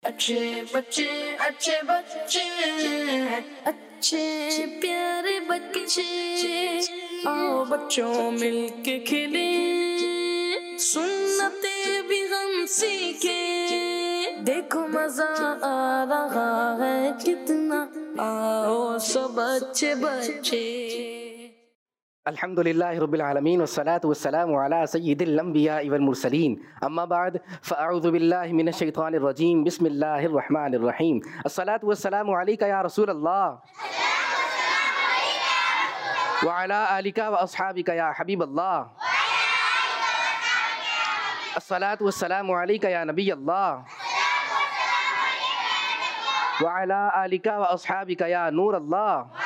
अच्छे बच्चे अच्छे बच्चे अच्छे प्यारे बच्चे, आओ बच्चों मिलके खेले, सुन्नते भी हम सीखे, देखो मजा आ रहा है कितना, आओ सब अच्छे बच्चे। अल्हम्दुलिल्लाहि रब्बिल आलमीन वस्सलातु वस्सलामु अला सय्यिदिल अंबिया वल मुरसलीन, अम्मा बाद फ़अऊज़ु बिल्लाहि मिनश शैतानिर रजीम, बिस्मिल्लाहिर रहमानिर रहीम। अस्सलातु वस्सलामु अलैका या रसूल अल्लाह व अला आलिका व अस्हाबिका या हबीब अल्लाह। अस्सलातु वस्सलामु अलैका या नबी अल्लाह व अला आलिका व अस्हाबिका या नूर अल्लाह।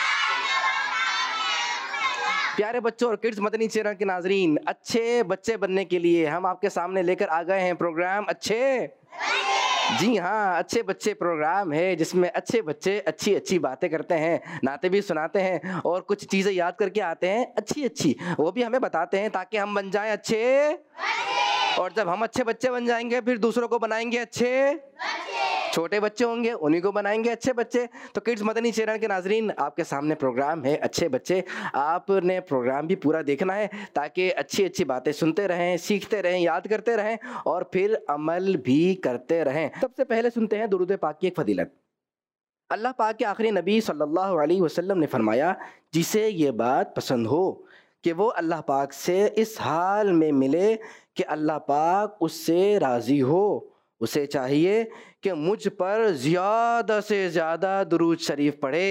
प्यारे बच्चों और किड्स मदनी चैनल के नाजरीन, अच्छे बच्चे बनने के लिए हम आपके सामने लेकर आ गए हैं प्रोग्राम अच्छे, जी हाँ, अच्छे बच्चे प्रोग्राम है जिसमें अच्छे बच्चे अच्छी अच्छी बातें करते हैं, नाते भी सुनाते हैं और कुछ चीज़ें याद करके आते हैं अच्छी अच्छी, वो भी हमें बताते हैं ताकि हम बन जाएं अच्छे, और जब हम अच्छे बच्चे बन जाएंगे फिर दूसरों को बनाएंगे अच्छे, छोटे बच्चे होंगे उन्हीं को बनाएंगे अच्छे बच्चे। तो किड्स मदनी चैनल के नाजरीन, आपके सामने प्रोग्राम है अच्छे बच्चे, आपने प्रोग्राम भी पूरा देखना है ताकि अच्छी अच्छी बातें सुनते रहें, सीखते रहें, याद करते रहें और फिर अमल भी करते रहें। सबसे पहले सुनते हैं दुरूद पाक की एक फजीलत। अल्लाह पाक के आखिरी नबी सल्लल्लाहु अलैहि वसल्लम ने फरमाया, जिसे ये बात पसंद हो कि वो अल्लाह पाक से इस हाल में मिले कि अल्लाह पाक उससे राज़ी हो, उसे चाहिए कि मुझ पर ज़्यादा से ज़्यादा दुरूद शरीफ पढ़े।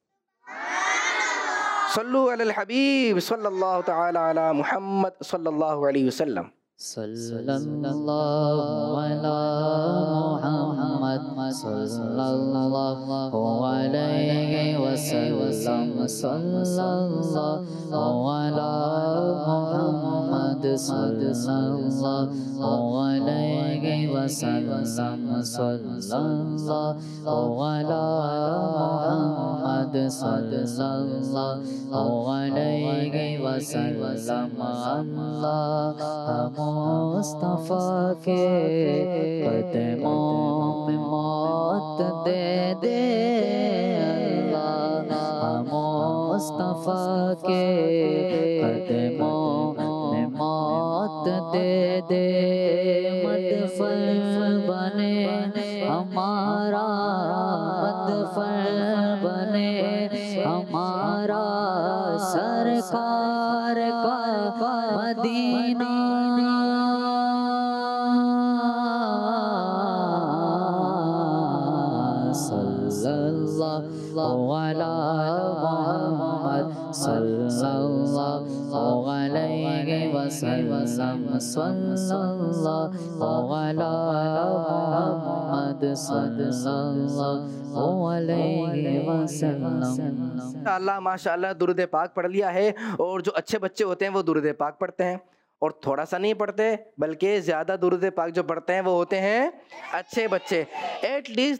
सल्लु अलल हबीब सल्लल्लाहु तआला अला मुहम्मद सल्लल्लाहु अलैहि वसल्लम। सल्लल्लाहु अला मुहम्मद सल्लल्लाहु अलैहि वसल्लम, सल्लल्लाहु अला मुहम्मद सल्लल्लाहु अलैहि वसल्लम, सल्लल्लाहु अला मुहम्मद सल्लल्लाहु अलैहि वसल्लम। अल्लाह मुस्तफ़ा के कदमों में मौत दे दे, अल्लाह मुस्तफ़ा के कदमों में मौत दे दे, मदफन बने हमारा, मदफन बने हमारा, सरकार का मदीना, सल्लल्लाहु अला मुहम्मद सल्लल्लाहु अलैहि वसल्लम, सल्लल्लाहु अला मुहम्मद सल्लल्लाहु अलैहि वसल्लम। अल्लाह माशाअल्लाह दुरूद पाक पढ़ लिया है, और जो अच्छे बच्चे होते हैं वो दुरूद पाक पढ़ते हैं, और थोड़ा सा नहीं पढ़ते बल्कि ज़्यादा दुरूद पाक जो पढ़ते हैं वो होते हैं अच्छे बच्चे। एटलीस्ट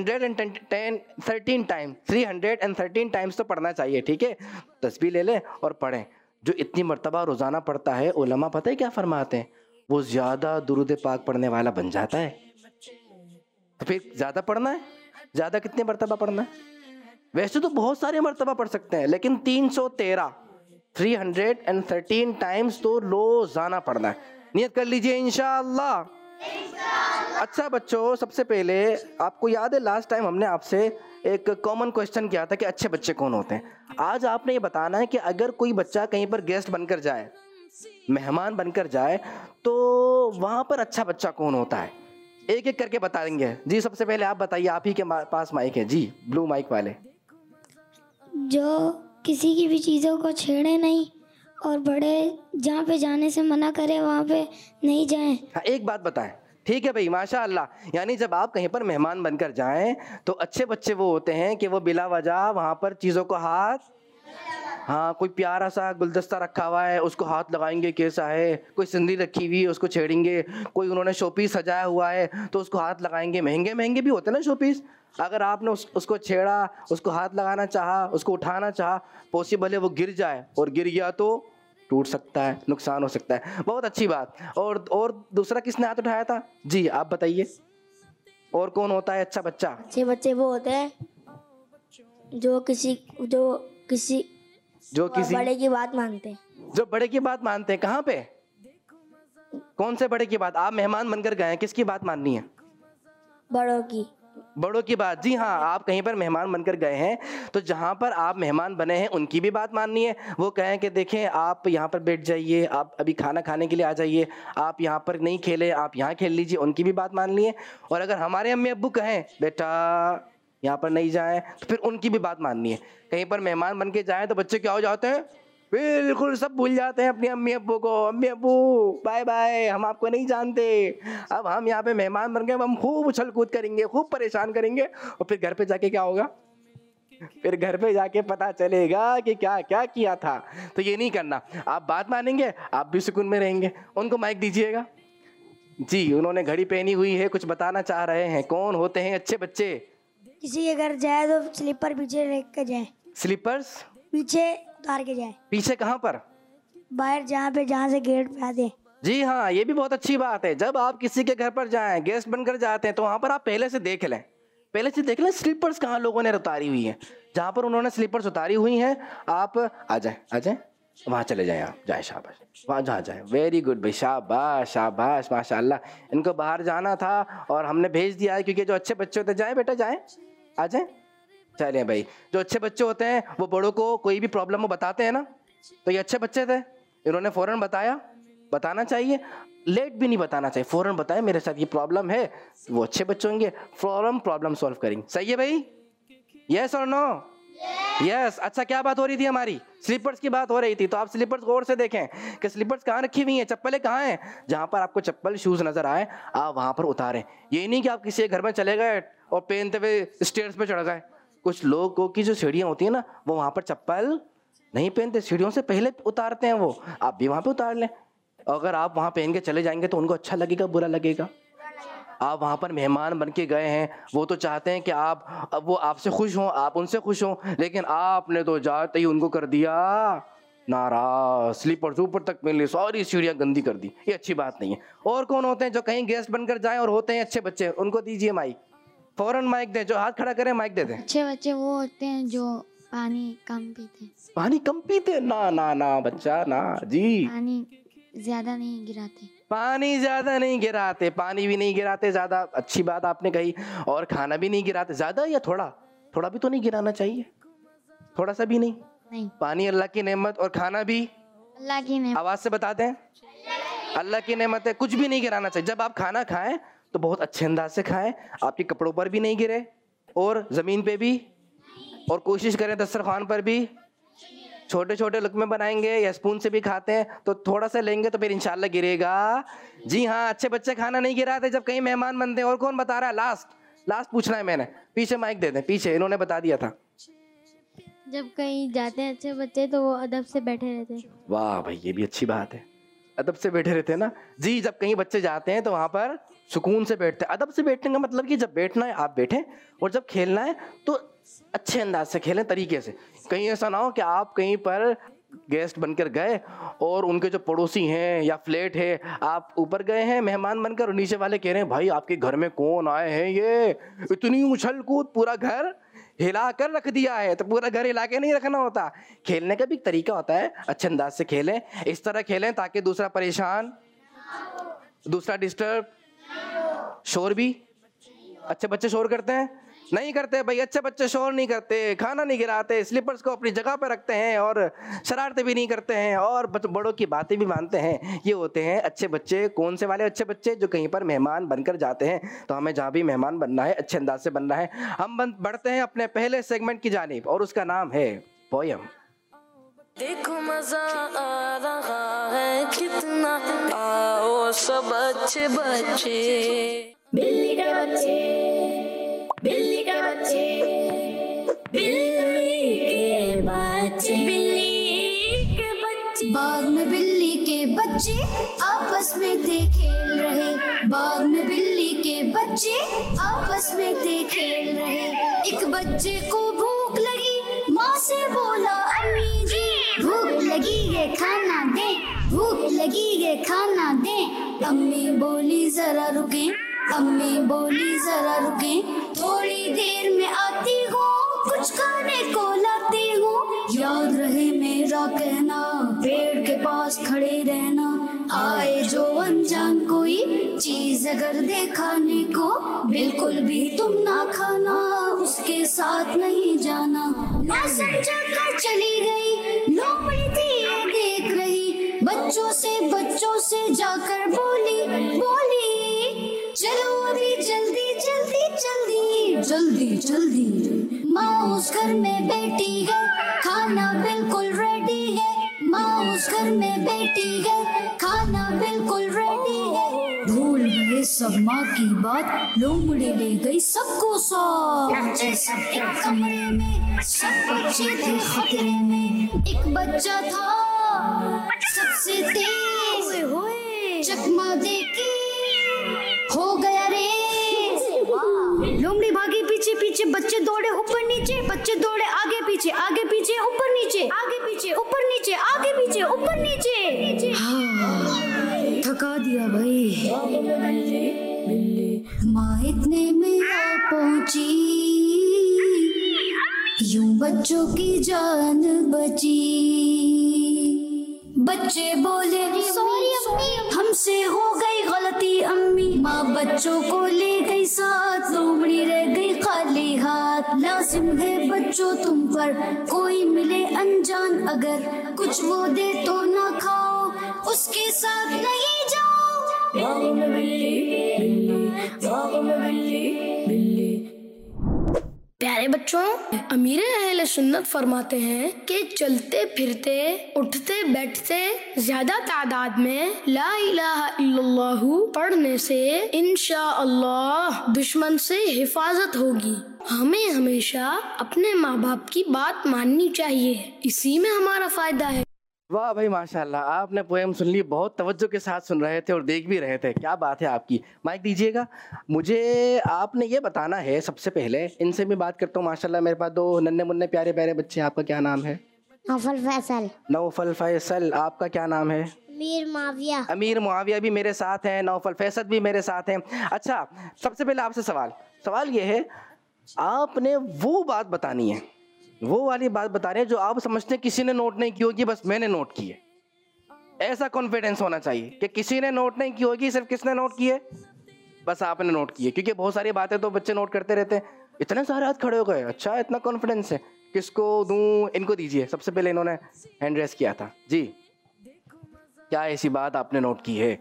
313 टाइम 313 टाइम्स तो पढ़ना चाहिए, ठीक है। तस्बीह ले लें और पढ़ें। जो इतनी मर्तबा रोज़ाना पढ़ता है, उलमा पता है क्या फरमाते हैं, वो ज़्यादा दुरूद पाक पढ़ने वाला बन जाता है। तो फिर ज़्यादा पढ़ना है, ज़्यादा कितनी मर्तबा पढ़ना है? वैसे तो बहुत सारे मर्तबा पढ़ सकते हैं, लेकिन 313 टाइम्स तो रोज़ाना पढ़ना है। नियत कर लीजिए इंशाअल्लाह। अच्छा बच्चों, सबसे पहले आपको याद है लास्ट टाइम हमने आपसे एक कॉमन क्वेश्चन किया था कि अच्छे बच्चे कौन होते हैं। आज आपने ये बताना है कि अगर कोई बच्चा कहीं पर गेस्ट बनकर जाए, मेहमान बनकर जाए, तो वहाँ पर अच्छा बच्चा कौन होता है, एक एक करके बताएंगे। जी सबसे पहले आप बताइए, आप ही के पास माइक है जी, ब्लू माइक वाले। जो किसी की भी चीज़ों को छेड़े नहीं और बड़े जहाँ पे जाने से मना करे वहाँ पे नहीं जाएं। हाँ, एक बात बताएं, ठीक है भाई, माशाअल्लाह। यानी जब आप कहीं पर मेहमान बनकर जाएं तो अच्छे बच्चे वो होते हैं कि वो बिला वजह वहाँ पर चीज़ों को हाथ, हाँ, कोई प्यारा सा गुलदस्ता रखा हुआ है उसको हाथ लगाएंगे कैसा है, कोई सिंदूर रखी हुई है उसको छेड़ेंगे, कोई उन्होंने शोपीस सजाया हुआ है तो उसको हाथ लगाएंगे। महंगे महंगे भी होते हैं ना शोपीस, अगर आपने उसको छेड़ा, उसको हाथ लगाना चाहा, उसको उठाना चाहा, पॉसिबल है वो गिर जाए, और गिर गया तो टूट सकता है, नुकसान हो सकता है। बहुत अच्छी बात। और दूसरा किसने हाथ उठाया था? जी आप बताइए। और कौन होता है अच्छा बच्चा? अच्छे बच्चे वो होते हैं जो किसी बड़े की बात मानते हैं। जो बड़े की बात मानते हैं। कहाँ पे? कौन से बड़े की बात? आप मेहमान बनकर गए हैं, किसकी बात माननी है? बड़ों की बात। जी हाँ, आप कहीं पर मेहमान बनकर गए हैं तो जहाँ पर आप मेहमान बने हैं उनकी भी बात माननी है। वो कहें कि देखें आप यहाँ पर बैठ जाइए, आप अभी खाना खाने के लिए आ जाइए, आप यहाँ पर नहीं खेले, आप यहाँ खेल लीजिए, उनकी भी बात माननी है। और अगर हमारे अम्मी अब्बू कहें बेटा यहाँ पर नहीं जाएं, तो फिर उनकी भी बात माननी है। कहीं पर मेहमान बन के जाएँ तो बच्चे क्या हो जाते हैं? बिल्कुल सब भूल जाते हैं अपनी अम्मी अब्बू को। अम्मी अब्बू बाय बाय, हम आपको नहीं जानते, अब हम यहाँ पे मेहमान बन गए, हम खूब उछल कूद करेंगे, खूब परेशान करेंगे। और फिर घर पे जाके क्या होगा? फिर घर पे जाके पता चलेगा कि क्या क्या किया था। तो ये नहीं करना, आप बात मानेंगे, आप भी सुकून में रहेंगे। उनको माइक दीजिएगा। जी, उन्होंने घड़ी पहनी हुई है, कुछ बताना चाह रहे हैं। कौन होते हैं अच्छे बच्चे? किसी के घर जाए तो स्लीपर पीछे रख के जाए। स्लीपर्स पीछे उतार के जाए। पीछे कहाँ पर? बाहर जहाँ से गेट पे आते। जी हाँ, ये भी बहुत अच्छी बात है। जब आप किसी के घर पर जाएं, गेस्ट बनकर जाते हैं, तो वहाँ पर आप पहले से देख लें स्लीपर्स कहाँ लोगों ने उतारी हुई है। जहाँ पर उन्होंने स्लीपर्स उतारी हुई हैं, आप आ जाए वहाँ चले जाएं, आप जाए, शाबाश, वहाँ जहाँ जाए। वेरी गुड भाई, शाबाश शाबाश, माशाल्लाह। इनको बाहर जाना था और हमने भेज दिया है, क्योंकि जो अच्छे बच्चे होते हैं, जाए बेटा जाए, आ जाए। चलिए भाई, जो अच्छे बच्चे होते हैं वो बड़ों को कोई भी प्रॉब्लम वो बताते हैं ना, तो ये अच्छे बच्चे थे, इन्होंने फौरन बताना चाहिए, लेट भी नहीं बताना चाहिए, फौरन बताएं मेरे साथ ये प्रॉब्लम है। वो अच्छे बच्चे होंगे, फौरन प्रॉब्लम सॉल्व करेंगे। सही है भाई? यस और नो? यस। अच्छा, क्या बात हो रही थी हमारी? स्लीपर्स की बात हो रही थी। तो आप स्लीपर्स गौर से देखें कि स्लीपर्स कहाँ रखी हुई हैं, चप्पलें कहाँ हैं। जहाँ पर आपको चप्पल शूज नजर आए, आप वहाँ पर उतारें। ये नहीं कि आप किसी घर में चले गए और पहनते हुए स्टेयर्स पे चढ़ गए। कुछ लोगों की जो सीढ़ियाँ होती है ना, वो वहाँ पर चप्पल नहीं पहनते, सीढ़ियों से पहले उतारते हैं वो। आप भी वहाँ पे उतार लें। अगर आप वहाँ पहन के चले जाएंगे तो उनको अच्छा लगेगा, बुरा लगेगा? आप वहाँ पर मेहमान बन के गए हैं, वो तो चाहते हैं कि वो आपसे खुश हों, आप उनसे खुश हों, लेकिन आपने तो जाते ही उनको कर दिया नाराज। स्लीपर्स ऊपर तक पहन ली, सारी सीढ़ियाँ गंदी कर दी। ये अच्छी बात नहीं है। और कौन होते हैं जो कहीं गेस्ट बनकर जाएं और होते हैं अच्छे बच्चे? उनको दीजिए माइक, फौरन माइक दें। जो हाथ खड़ा करें माइक दे दें। अच्छे बच्चे वो होते हैं जो पानी कम पीते। पानी कम पीते? ना ना ना बच्चा, ना जी। पानी ज्यादा नहीं गिराते। पानी ज्यादा नहीं गिराते, पानी भी नहीं गिराते ज्यादा, अच्छी बात आपने कही। और खाना भी नहीं गिराते ज्यादा, या थोड़ा भी तो नहीं गिराना चाहिए, थोड़ा सा भी नहीं। पानी अल्लाह की नेमत और खाना भी अल्लाह की नेमत। आवाज से बताते हैं, अल्लाह की नेमत है, कुछ भी नहीं गिराना चाहिए। जब आप खाना खाएं तो बहुत अच्छे अंदाज से खाएं, आपके कपड़ों पर भी नहीं गिरे और जमीन पे भी, और कोशिश करें दस्तरखान पर भी। छोटे छोटे लुकमे बनाएंगे या स्पून से भी खाते हैं तो थोड़ा सा लेंगे तो फिर इंशाल्लाह गिरेगा। जी हाँ, अच्छे बच्चे खाना नहीं गिराते जब कहीं मेहमान बनते हैं। और कौन बता रहा है? लास्ट पूछना है मैंने। पीछे माइक दे दें, पीछे, इन्होंने बता दिया था। जब कहीं जाते हैं अच्छे बच्चे तो वो अदब से बैठे रहते हैं। वाह भाई, ये भी अच्छी बात है, अदब से बैठे रहते हैं ना जी। जब कहीं बच्चे जाते हैं तो वहाँ पर सुकून से बैठते हैं। अदब से बैठने का मतलब कि जब बैठना है आप बैठें, और जब खेलना है तो अच्छे अंदाज से खेलें, तरीके से। कहीं ऐसा ना हो कि आप कहीं पर गेस्ट बनकर गए और उनके जो पड़ोसी हैं या फ्लैट है, आप ऊपर गए हैं मेहमान बनकर और नीचे वाले कह रहे हैं भाई आपके घर में कौन आए हैं, ये इतनी उछल कूद, पूरा घर हिला कर रख दिया है। तो पूरा घर हिला के नहीं रखना होता, खेलने का भी एक तरीका होता है। अच्छे अंदाज से खेलें, इस तरह खेलें ताकि दूसरा परेशान, दूसरा डिस्टर्ब। शोर भी अच्छे बच्चे शोर करते हैं? नहीं करते भाई, अच्छे बच्चे शोर नहीं करते, खाना नहीं गिराते, स्लीपर्स को अपनी जगह पर रखते हैं और शरारतें भी नहीं करते हैं और बड़ों की बातें भी मानते हैं। ये होते हैं अच्छे बच्चे। कौन से वाले अच्छे बच्चे? जो कहीं पर मेहमान बनकर जाते हैं। तो हमें जहाँ भी मेहमान बनना है अच्छे अंदाज से बनना है। हम बढ़ते हैं अपने पहले सेगमेंट की जानिब और उसका नाम है पोयम। देखो मजा आ रहा है कितना, आओ सब अच्छे बच्चे। बिल्ली के बच्चे, बिल्ली के बच्चे, बिल्ली के बच्चे, बिल्ली के बच्चे। बाग में बिल्ली के बच्चे आपस में थे खेल रहे। बाग में बिल्ली के बच्चे आपस में थे खेल रहे। एक बच्चे को भूख लगी, माँ से बोला अम्मी जी भूख लगी है खाना दे, भूख लगी है खाना दे। अम्मी बोली जरा रुके, अम्मी बोली जरा रुके, थोड़ी देर में आती हूँ, कुछ खाने को लाती हूँ। याद रहे मेरा कहना, पेड़ के पास खड़े रहना। आए जो अनजान कोई चीज अगर दे खाने को, बिल्कुल भी तुम ना खाना, उसके साथ नहीं जाना। ना समझा कर चली गई, लोमड़ी थी ये देख रही, बच्चों से जाकर बोली चलो अभी जल्दी जल्दी जल्दी जल्दी जल्दी। माँ उस घर में बैठी है, खाना बिल्कुल रेडी है। माँ उस घर में बैठी है, खाना बिल्कुल रेडी है। भूल गए सब माँ की बात, लोमड़ी ले गई सबको साथ। बच्चे सब एक कमरे में, सब बच्चे थे खतरे में। एक बच्चा था सबसे तेज, चकमा देके हो गया रे। लोमड़ी भागी पीछे पीछे, बच्चे दौड़े ऊपर नीचे, बच्चे दौड़े आगे पीछे ऊपर नीचे, आगे पीछे ऊपर नीचे, आगे पीछे ऊपर नीचे। हाँ, थका दिया भाई। माँ इतने में आ पहुंची, यूं बच्चों की जान बची। बच्चे बोले सॉरी अम्मी, हमसे हो गई गलती अम्मी। माँ बच्चों को ले गई साथ, लोमड़ी रह गई खाली हाथ। लाजिम है बच्चों तुम पर, कोई मिले अनजान अगर, कुछ वो दे तो ना खाओ, उसके साथ नहीं जाओ। बागों में बिल्ली, बागों में बिल्ली। प्यारे बच्चों, अमीर अहले सुन्नत फरमाते हैं कि चलते फिरते उठते बैठते ज्यादा तादाद में ला इलाहा इल्लल्लाहु पढ़ने से इंशाअल्लाह दुश्मन से हिफाजत होगी। हमें हमेशा अपने माँ बाप की बात माननी चाहिए, इसी में हमारा फायदा है। वाह भाई माशाल्लाह, आपने पोएम सुन ली, बहुत तवज्जो के साथ सुन रहे थे और देख भी रहे थे। क्या बात है आपकी। माइक दीजिएगा। मुझे आपने ये बताना है सबसे पहले, इनसे भी बात करता हूँ। माशाल्लाह मेरे पास दो नन्हे मुन्ने प्यारे प्यारे बच्चे। आपका क्या नाम है? नौफल फैसल। नौफल फैसल। आपका क्या नाम है? अमीर मुआविया। अमीर मुआविया भी मेरे साथ हैं, नौफल फैसल भी मेरे साथ हैं। अच्छा, सबसे पहले आपसे सवाल ये है, आपने वो बात बतानी है, वो वाली बात बता रहे हैं जो आप समझते हैं किसी ने नोट नहीं की होगी, बस मैंने नोट की है। ऐसा कॉन्फिडेंस होना चाहिए कि किसी ने नोट नहीं की होगी, सिर्फ किसने नोट की है? बस आपने नोट की है। क्योंकि बहुत सारी बातें तो बच्चे नोट करते रहते हैं। इतने सारे हाथ खड़े हो गए, अच्छा इतना कॉन्फिडेंस है। किसको दूं? इनको दीजिए। सबसे पहले इन्होंने हैंड रेस किया था जी। क्या ऐसी बात आपने नोट की है?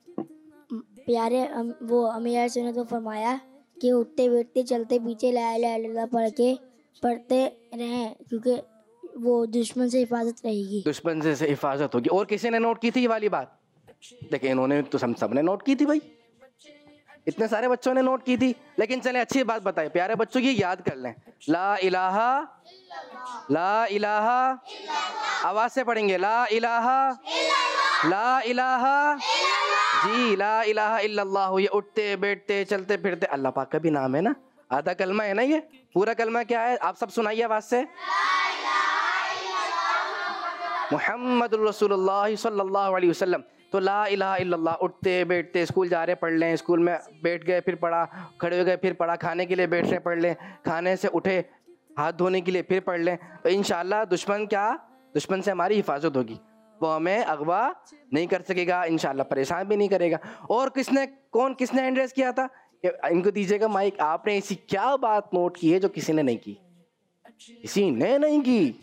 प्यारे वो अमीर से ने तो फरमाया कि उठते बैठते चलते पीछे ला इलाहा इल्लल्लाह पढ़ के पढ़ते रहें, क्योंकि वो दुश्मन से हिफाजत रहेगी। दुश्मन से हिफाजत होगी। और किसी ने नोट की थी ये वाली बात? देखिए इन्होंने तो सबने नोट की थी भाई, इतने सारे बच्चों ने नोट की थी। लेकिन चले अच्छी बात बताए, प्यारे बच्चों ये याद कर लें, ला इलाहा, ला इलाहा, आवाज से पढ़ेंगे, ला इलाहा, ला इलाहा जी, ला इलाहा इल्लल्लाह। ये उठते बैठते चलते फिरते अल्लाह पाक का भी नाम है ना, आधा कलमा है ना। ये पूरा कलमा क्या है? आप सब सुनाइए आवाज से। मुहम्मदुर रसूलुल्लाह सल्लल्लाहु अलैहि वसल्लम। तो ला इलाहा इल्लल्लाह, उठते बैठते, स्कूल जा रहे पढ़ लें, स्कूल में बैठ गए फिर पढ़ा, खड़े हो गए फिर पढ़ा, खाने के लिए बैठ रहे पढ़ लें, खाने से उठे हाथ धोने के लिए फिर पढ़ लें। तो इंशाअल्लाह दुश्मन से हमारी हिफाजत होगी, वो हमें अगवा नहीं कर सकेगा, इंशाअल्लाह परेशान भी नहीं करेगा। और किसने हैंड रेस किया था? इनको दीजिएगा माइक। आपने ऐसी क्या बात नोट की है जो किसी ने नहीं की? किसी ने नहीं की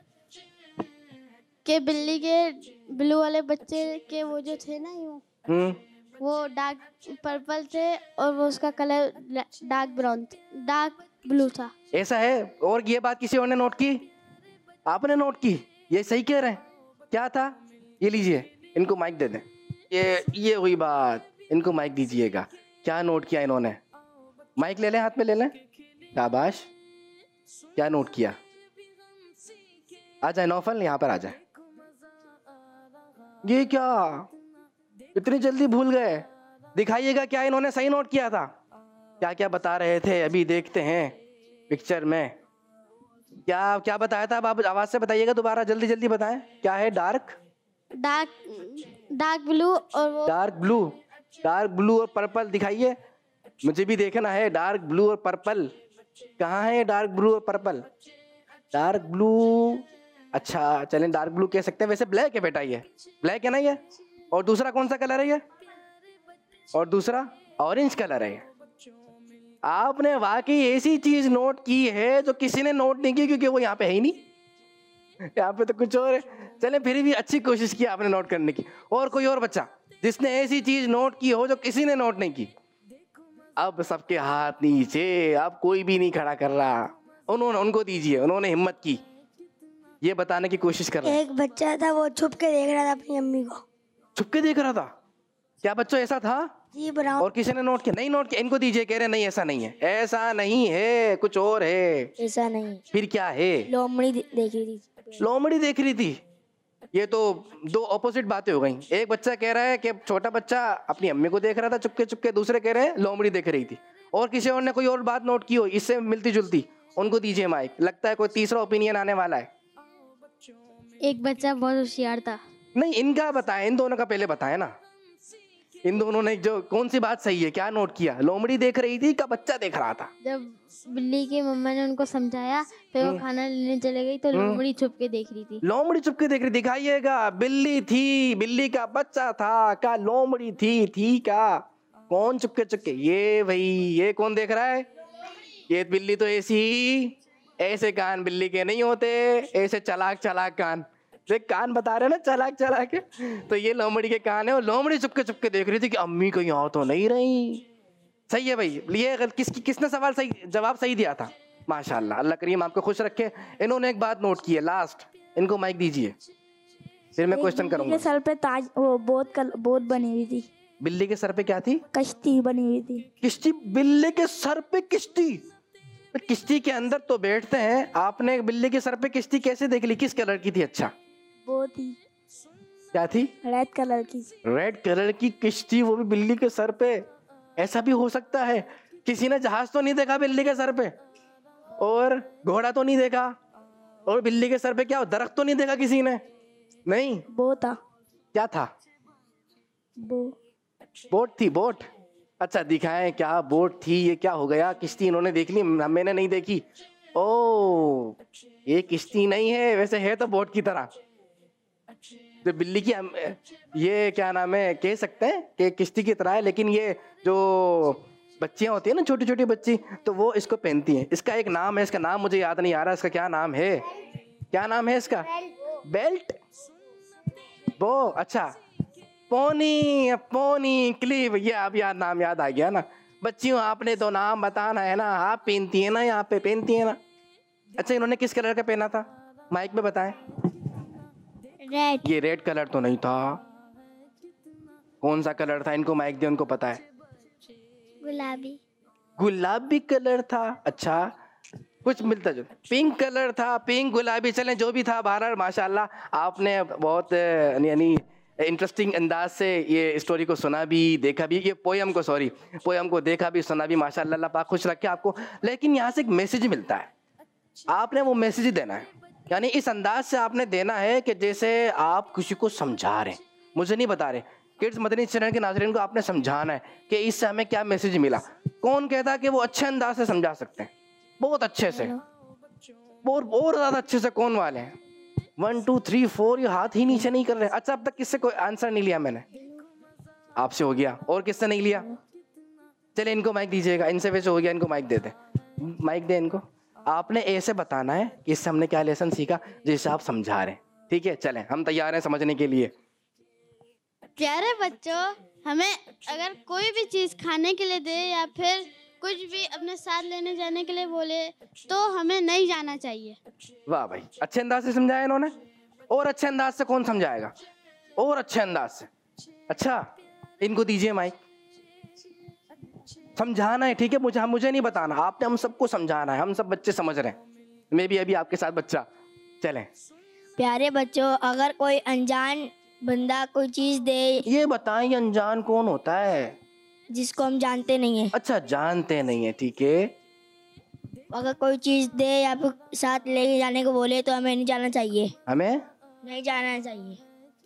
कि बिल्ली के ब्लू वाले बच्चे के वो जो थे ना यूं, वो डार्क पर्पल थे और वो उसका कलर डार्क ब्लू था। ऐसा है? और ये बात किसी और ने नोट की? आपने नोट की? ये सही कह रहे हैं। क्या था? ये लीजिए, इनको माइक दे दें। ये हुई बात, इनको माइक दीजिएगा। क्या नोट किया इन्होंने? माइक ले लें, हाथ में ले लें। शाबाश। क्या नोट किया? आ जाए नौफल, यहाँ पर आ जाए। ये क्या इतनी जल्दी भूल गए? दिखाइएगा क्या इन्होंने सही नोट किया था। क्या क्या बता रहे थे अभी देखते हैं पिक्चर में। क्या बताया था? अब आप आवाज से बताइएगा दोबारा, जल्दी जल्दी बताएं। क्या है? डार्क ब्लू और वो डार्क ब्लू और पर्पल दिखाइए। मुझे भी देखना है। डार्क ब्लू और पर्पल कहाँ है? डार्क ब्लू और पर्पल, डार्क ब्लू। अच्छा चलें, डार्क ब्लू कह सकते हैं। वैसे ब्लैक है बेटा, ये ब्लैक है ना ये। और दूसरा कौन सा कलर है ये? और दूसरा ऑरेंज कलर है ये। आपने वाकई ऐसी चीज नोट की है जो किसी ने नोट नहीं की, क्योंकि वो यहाँ पे है ही नहीं। यहाँ पे तो कुछ और है। चले, फिर भी अच्छी कोशिश की आपने नोट करने की। और कोई और बच्चा जिसने ऐसी चीज नोट की हो जो किसी ने नोट नहीं की? अब सबके हाथ नीचे, अब कोई भी नहीं खड़ा कर रहा। उनको दीजिए, उन्होंने हिम्मत की, ये बताने की कोशिश कर रहे हैं। एक बच्चा था, वो छुप के देख रहा था अपनी अम्मी को। छुप के देख रहा था? क्या बच्चों ऐसा था? जी ब्राउन। और किसी ने नोट किया? नहीं नोट किया। इनको दीजिए। कह रहे नहीं ऐसा नहीं है, ऐसा नहीं है, कुछ और है। ऐसा नहीं। फिर क्या है? लोमड़ी देख रही थी। लोमड़ी देख रही थी? ये तो दो ऑपोजिट बातें हो गई। एक बच्चा कह रहा है कि छोटा बच्चा अपनी अम्मी को देख रहा था चुपके चुपके, दूसरे कह रहे हैं लोमड़ी देख रही थी। और किसी और ने कोई और बात नोट की हो इससे मिलती जुलती, उनको दीजिए माइक। लगता है कोई तीसरा ओपिनियन आने वाला है। एक बच्चा बहुत होशियार था। नहीं, इनका बताएं, इन दोनों का पहले बताएं ना। इन दोनों ने जो कौन सी बात सही है, क्या नोट किया? लोमड़ी देख रही थी का बच्चा देख रहा था? जब बिल्ली की मम्मा ने उनको समझाया, फिर वो खाना लेने चले गई तो लोमड़ी छुप के देख रही थी। लोमड़ी चुप के देख रही। दिखाइएगा, बिल्ली थी, बिल्ली का बच्चा था का लोमड़ी थी का? कौन चुपके चुपके? ये भाई, ये कौन देख रहा है? ये बिल्ली तो ऐसे कान बिल्ली के नहीं होते, ऐसे चलाक कान। देख कान बता रहे ना, चलाक के। तो ये लोमड़ी के कान है, और लोमड़ी चुपके देख रही थी कि अम्मी कहीं आ तो नहीं रही। सही है भाई। ये किसने सवाल सही जवाब सही दिया था? माशाल्लाह, अल्लाह करीम आपको खुश रखे। इन्होंने एक बात नोट की है लास्ट, इनको माइक दीजिए, फिर मैं क्वेश्चन करूंगा। सर पे ताज, वो बोट बनी हुई थी। बिल्ली के सर पे क्या थी? कश्ती बनी हुई थी। किश्ती? बिल्ली के सर पे किश्ती? किश्ती के अंदर तो बैठते हैं, आपने बिल्ली के सर पे किश्ती कैसे देख ली? किस कलर की थी? अच्छा, वो थी, क्या थी? रेड कलर की। रेड कलर की किश्ती, वो भी बिल्ली के सर पे। ऐसा भी हो सकता है? किसी ने जहाज तो नहीं देखा बिल्ली के सर पे, और घोड़ा तो नहीं देखा, और बिल्ली के सर पे क्या दरख्त तो नहीं देखा किसी ने? नहीं। वो था। क्या था? बोट थी। बोट? अच्छा दिखाएं, क्या बोट थी? ये क्या हो गया? किश्ती इन्होंने देख ली, मैंने नहीं देखी। ओ, ये किश्ती नहीं है, वैसे है तो बोट की तरह। तो बिल्ली की ये क्या नाम है, कह सकते हैं कि किश्ती की तरह है, लेकिन ये जो बच्चियां होती है ना, छोटी छोटी बच्ची, तो वो इसको पहनती हैं। इसका एक नाम है, इसका नाम मुझे याद नहीं आ रहा, इसका क्या नाम है? क्या नाम है इसका? बेल्ट? वो अच्छा, पोनी क्लिप। ये अब यार नाम याद आ गया ना। बच्चियों, आपने तो नाम बताना है ना। आप पहनती है ना, यहाँ पे पहनती है ना। अच्छा, इन्होंने किस कलर का पहना था? माइक में बताएं। रेड। ये रेड कलर तो नहीं था। कौन सा कलर था? इनको माइक दे, उनको पता है। गुलाबी कलर था। अच्छा, कुछ मिलता जो पिंक कलर था, पिंक गुलाबी, चले जो भी था। बहरहाल माशाल्लाह आपने बहुत यानी इंटरेस्टिंग अंदाज से ये स्टोरी को सुना भी, देखा भी, ये पोयम को देखा भी, सुना भी। माशाल्लाह, अल्लाह पाक खुश रखे आपको। लेकिन यहाँ से एक मैसेज मिलता है, आपने वो मैसेज देना है। यानी इस अंदाज से आपने देना है कि जैसे आप किसी को समझा रहे हैं, मुझे नहीं बता रहे। किड्स मदनी चैनल के नाज़रीन को आपने समझाना है कि इससे हमें क्या मैसेज मिला। कौन कहता है कि वो अच्छे अंदाज से समझा सकते हैं? बहुत अच्छे से, बहुत ज़्यादा अच्छे से। कौन वाले हैं? 1 2 3 4, ये हाथ ही नीचे नहीं कर रहे। अच्छा, अब तक किससे कोई आंसर नहीं लिया मैंने? आपसे हो गया, और किससे नहीं लिया? चले इनको माइक दीजिएगा, इनसे वैसे हो गया, इनको माइक दे दे। माइक दे इनको। आपने ऐसे बताना है कि इससे हमने क्या लेसन सीखा, जैसे आप समझा रहे हैं। ठीक है, चलें, हम तैयार हैं समझने के लिए। प्यारे बच्चों, हमें अगर कोई भी चीज़ खाने के लिए दे या फिर कुछ भी अपने साथ लेने जाने के लिए बोले तो हमें नहीं जाना चाहिए। वाह भाई, अच्छे अंदाज से समझाया इन्होंने। और अच्छे अंदाज से कौन समझाएगा? और अच्छे अंदाज से। अच्छा, इनको दीजिए माइक। समझाना है, ठीक है? मुझे नहीं बताना, आपने हम सबको समझाना है। हम सब बच्चे समझ रहे हैं, मैं भी अभी आपके साथ बच्चा। चलें। प्यारे बच्चों, अगर कोई अनजान बंदा कोई चीज दे, ये बताएं, ये अनजान कौन होता है? जिसको हम जानते नहीं है। अच्छा, जानते नहीं है, ठीक है। अगर कोई चीज दे या फिर साथ लेके जाने को बोले तो हमें नहीं जाना चाहिए। हमें नहीं जाना चाहिए।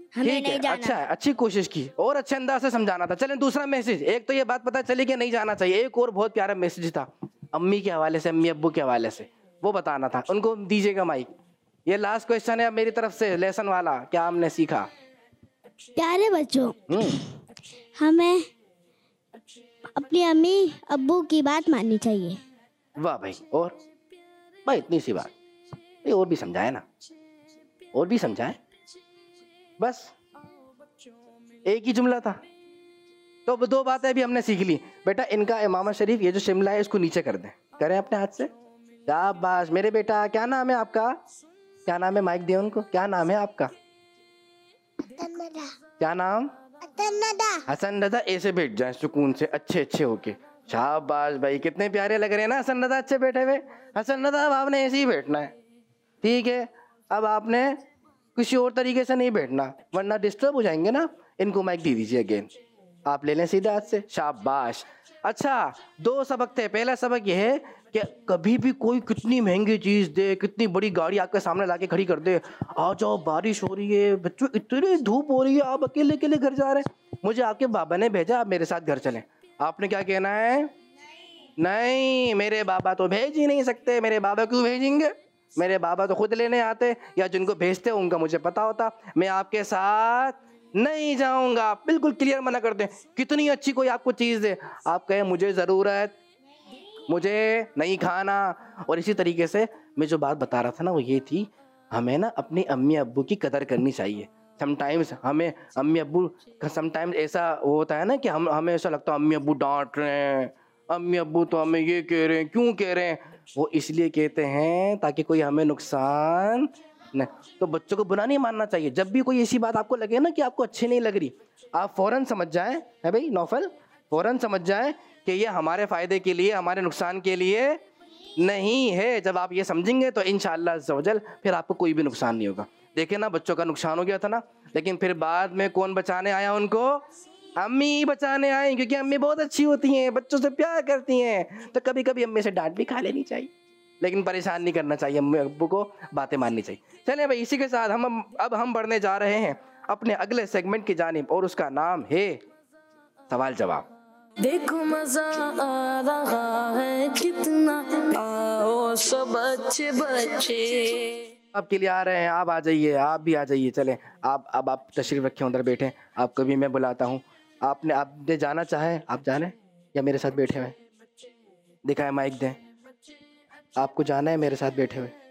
ठीक है, अच्छा है, अच्छी कोशिश की और अच्छे अंदाज से समझाना था। चलें दूसरा मैसेज, एक तो ये बात पता चली कि नहीं जाना चाहिए, एक और बहुत प्यारा मैसेज था अम्मी के हवाले से, अम्मी अब्बू के हवाले से, वो बताना था। उनको दीजिएगा माइक। ये लास्ट क्वेश्चन है अब मेरी तरफ से लेसन वाला, क्या हमने सीखा? प्यारे बच्चों, हमें अपनी अम्मी अब्बू की बात माननी चाहिए। वाह भाई, और भाई इतनी सी बात भाई, और भी समझाए ना, और भी समझाए, बस एक ही जुमला था तो 2 बातें अभी हमने सीख ली। बेटा इनका इमाम शरीफ ये जो शिमला है इसको नीचे कर दें, करें अपने हाथ से। शाबाश मेरे बेटा। क्या नाम है आपका? क्या नाम है? माइक दे उनको। क्या नाम है आपका? क्या नाम? हसन रजा। ऐसे बैठ जाए सुकून से, अच्छे अच्छे होके। शाबाश भाई, कितने प्यारे लग रहे हैं ना हसन रजा, अच्छे बैठे हुए। हसन रजा अब आपने ऐसे ही बैठना है, ठीक है? अब आपने किसी और तरीके से नहीं बैठना वरना डिस्टर्ब हो जाएंगे ना। इनको माइक दे दीजिए अगेन, आप ले लें सीधा हाथ से। शाबाश। अच्छा 2 सबक थे। पहला सबक यह है कि कभी भी कोई कितनी महंगी चीज दे, कितनी बड़ी गाड़ी आपके सामने लाके खड़ी कर दे, आ जाओ बारिश हो रही है, बच्चों इतनी धूप हो रही है, आप अकेले अकेले घर जा रहे हैं, मुझे आपके बाबा ने भेजा, आप मेरे साथ घर चलें। आपने क्या कहना है? नहीं, मेरे बाबा तो भेज ही नहीं सकते। मेरे बाबा क्यों भेजेंगे? मेरे बाबा तो खुद लेने आते, या जिनको भेजते उनका मुझे पता होता। मैं आपके साथ नहीं जाऊंगा। बिल्कुल क्लियर मना करते हैं। कितनी अच्छी कोई आपको चीज़ दे, आप कहें मुझे ज़रूरत, मुझे नहीं खाना। और इसी तरीके से मैं जो बात बता रहा था ना वो ये थी, हमें ना अपनी अम्मी अब्बू की कदर करनी चाहिए। समटाइम्स हमें अम्मी अब्बू, समटाइम्स ऐसा होता है ना कि हमें ऐसा लगता है अम्मी अब्बू डांट रहे हैं, अम्मी अब्बू तो हमें ये कह रहे हैं, क्यों कह रहे हैं? वो इसलिए कहते हैं ताकि कोई हमें नुकसान न। तो बच्चों को बुरा नहीं मानना चाहिए। जब भी कोई ऐसी बात आपको लगे ना कि आपको अच्छी नहीं लग रही, आप फ़ौरन समझ जाएं, है भाई नौफल, फ़ौरन समझ जाएं कि ये हमारे फ़ायदे के लिए, हमारे नुकसान के लिए नहीं है। जब आप ये समझेंगे तो इंशाअल्लाह अज़्ज़वजल फिर आपको कोई भी नुकसान नहीं होगा। देखे ना, बच्चों का नुकसान हो गया था ना, लेकिन फिर बाद में कौन बचाने आया उनको? अम्मी बचाने आई, क्योंकि अम्मी बहुत अच्छी होती हैं, बच्चों से प्यार करती हैं। तो कभी कभी अम्मी से डांट भी खा लेनी चाहिए, लेकिन परेशान नहीं करना चाहिए अम्मी अब्बू को, बातें माननी चाहिए। चलिए भाई, इसी के साथ हम बढ़ने जा रहे हैं अपने अगले सेगमेंट की जानिब, और उसका नाम है सवाल जवाब। देखो मजा आ रहा है कितना, आओ सब अच्छे बच्चे। आपके लिए आ रहे हैं, आप आ जाइए, आप भी आ जाइए। चलें आप तशरीफ रखें, उधर बैठे। आपको भी मैं बुलाता हूँ। आपने जाना चाहे आप जाने, या मेरे साथ बैठे हुए? दिखाए माइक दें। आपको जाना है मेरे साथ बैठे हुए?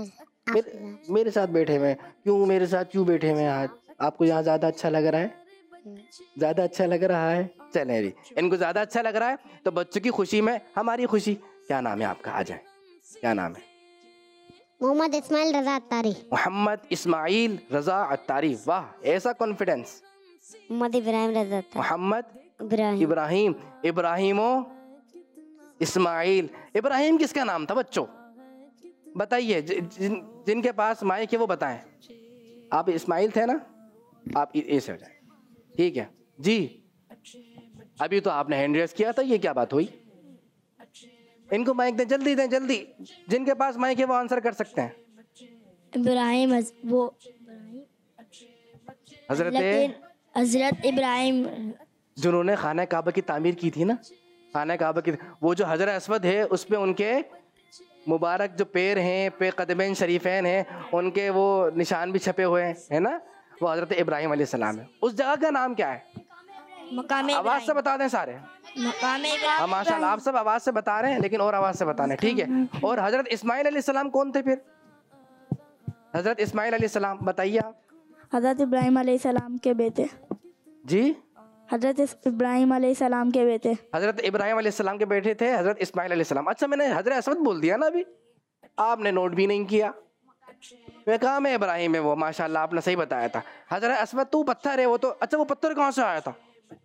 मेरे साथ बैठे हुए? क्यों मेरे साथ क्यों बैठे हुए? आज आपको यहाँ ज़्यादा अच्छा लग रहा है? ज़्यादा अच्छा लग रहा है? चलें भी, इनको ज़्यादा अच्छा लग रहा है तो बच्चों की खुशी में हमारी खुशी। क्या नाम है आपका? आ जाए। क्या नाम है? मोहम्मद इस्माइल रजा अत्तारी। मोहम्मद इस्माइल रजा अत्तारी। वाह, ऐसा कॉन्फिडेंस। मोहम्मद इब्राहिम रजा अत्तारी। मोहम्मद इब्राहिमो इस्माइल। इब्राहिम किसका नाम था बच्चों? बताइए, जिनके पास माइक है वो बताएं। आप इस्माइल थे ना? आप ऐसे हो जाए, ठीक है जी। अभी तो आपने हैंड रेस किया था, ये क्या बात हुई? इनको माइक दें, जल्दी दें, जल्दी। जिनके पास माइक है वो आंसर कर सकते हैं। इब्राहिम, वो हजरत इब्राहिम, जिन्होंने खाना काबा की तामीर की थी ना, खाना काबा की, वो जो हजर अस्वद है उस पे उनके मुबारक जो पैर हैं, पे कदमैन शरीफैन हैं, उनके वो निशान भी छपे हुए हैं, है ना? वो हजरत इब्राहिम अलैहिस्सलाम है। उस जगह का नाम क्या है? आवाज से बता दें सारे। हाँ माशाल्लाह, आप सब आवाज से बता रहे हैं, लेकिन और आवाज से बताना, ठीक है? और हजरत इस्माइल अलैहिस्सलाम कौन थे फिर? हजरत इस्माइल अलैहिस्सलाम बताइए आप। हजरत इब्राहिम अलैहिस्सलाम के बेटे। जी, हजरत इब्राहिम अलैहिस्सलाम के बेटे। हजरत इब्राहिम अलैहिस्सलाम के बेटे थे हजरत इस्माइल अलैहिस्सलाम। अच्छा, मैंने हजरत असवद बोल दिया ना अभी, आपने नोट भी नहीं किया। मैं कहा मैं इब्राहिम है वो, माशाल्लाह आपने सही बताया था। हजरत असवद तो पत्थर है वो तो। अच्छा, वो पत्थर कहाँ से आया था?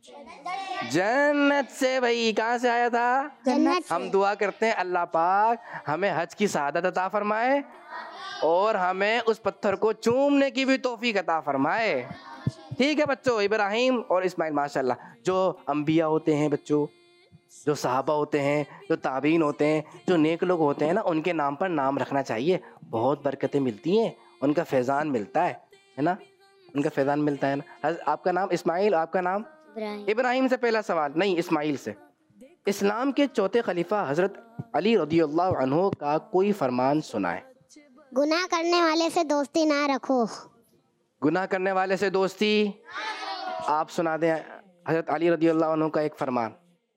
जन्नत से। भाई कहाँ से आया था? जन्नत से। हम दुआ करते हैं अल्लाह पाक हमें हज की सआदत अता फरमाए और हमें उस पत्थर को चूमने की भी तौफीक अता फरमाए। ठीक है बच्चों, इब्राहिम और इस्माइल माशाल्लाह, जो अंबिया होते हैं बच्चों, जो सहाबा होते हैं, जो ताबीन होते हैं, जो नेक लोग होते हैं ना, उनके नाम पर नाम रखना चाहिए। बहुत बरकतें मिलती हैं, उनका फैज़ान मिलता है ना? उनका फैजान मिलता है ना। आपका नाम इस्माइल, आपका नाम इब्राहिम से पहला सवाल नहीं, इस्माइल से। इस्लाम के चौथे खलीफा हजरत अली रदियल्लाहु अन्हु का कोई फरमान सुनाए। गुनाह करने वाले से दोस्ती ना रखो। गुनाह करने वाले से दोस्ती, आप सुना दें हजरत अली रदियल्लाहु अन्हु का एक फरमान।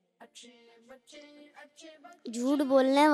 झूठ बोलने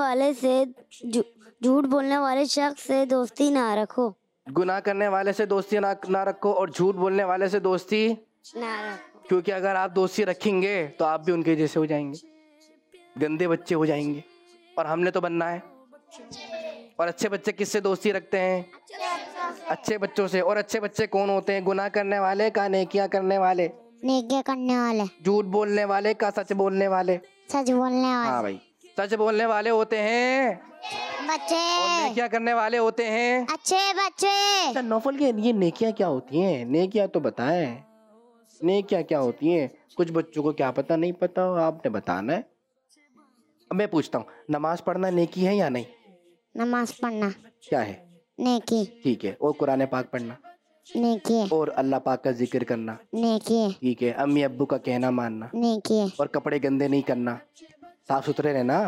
वाले शख्स से दोस्ती ना रखो। गुनाह करने वाले से दोस्ती ना रखो और झूठ बोलने वाले से दोस्ती ना रखो, क्योंकि अगर आप दोस्ती रखेंगे तो आप भी उनके जैसे हो जाएंगे, गंदे बच्चे हो जाएंगे, और हमने तो बनना है। और अच्छे बच्चे किससे दोस्ती रखते हैं? अच्छे बच्चों से। और अच्छे बच्चे कौन होते हैं? गुनाह करने वाले का नेकियां करने वाले, नेकियां करने वाले, झूठ बोलने वाले का सच बोलने वाले। सच बोलने वाले। हाँ भाई, सच बोलने वाले होते हैं बच्चे, और नेकियां करने वाले होते हैं अच्छे बच्चे। अच्छा नौफल, ये नेकियां क्या होती हैं? नेकियां तो बताएं, नेकियां क्या होती हैं? कुछ बच्चों को क्या पता, नहीं पता, आपने बताना है। अब मैं पूछता हूँ, नमाज पढ़ना नेकी है या नहीं? नमाज पढ़ना क्या है? नेकी। ठीक है। और कुरान पाक पढ़ना नेकी है। और अल्लाह पाक का जिक्र करना नेकी है। ठीक है। अम्मी अब्बू का कहना मानना नेकी है। और कपड़े गंदे नहीं करना, साफ सुथरे रहना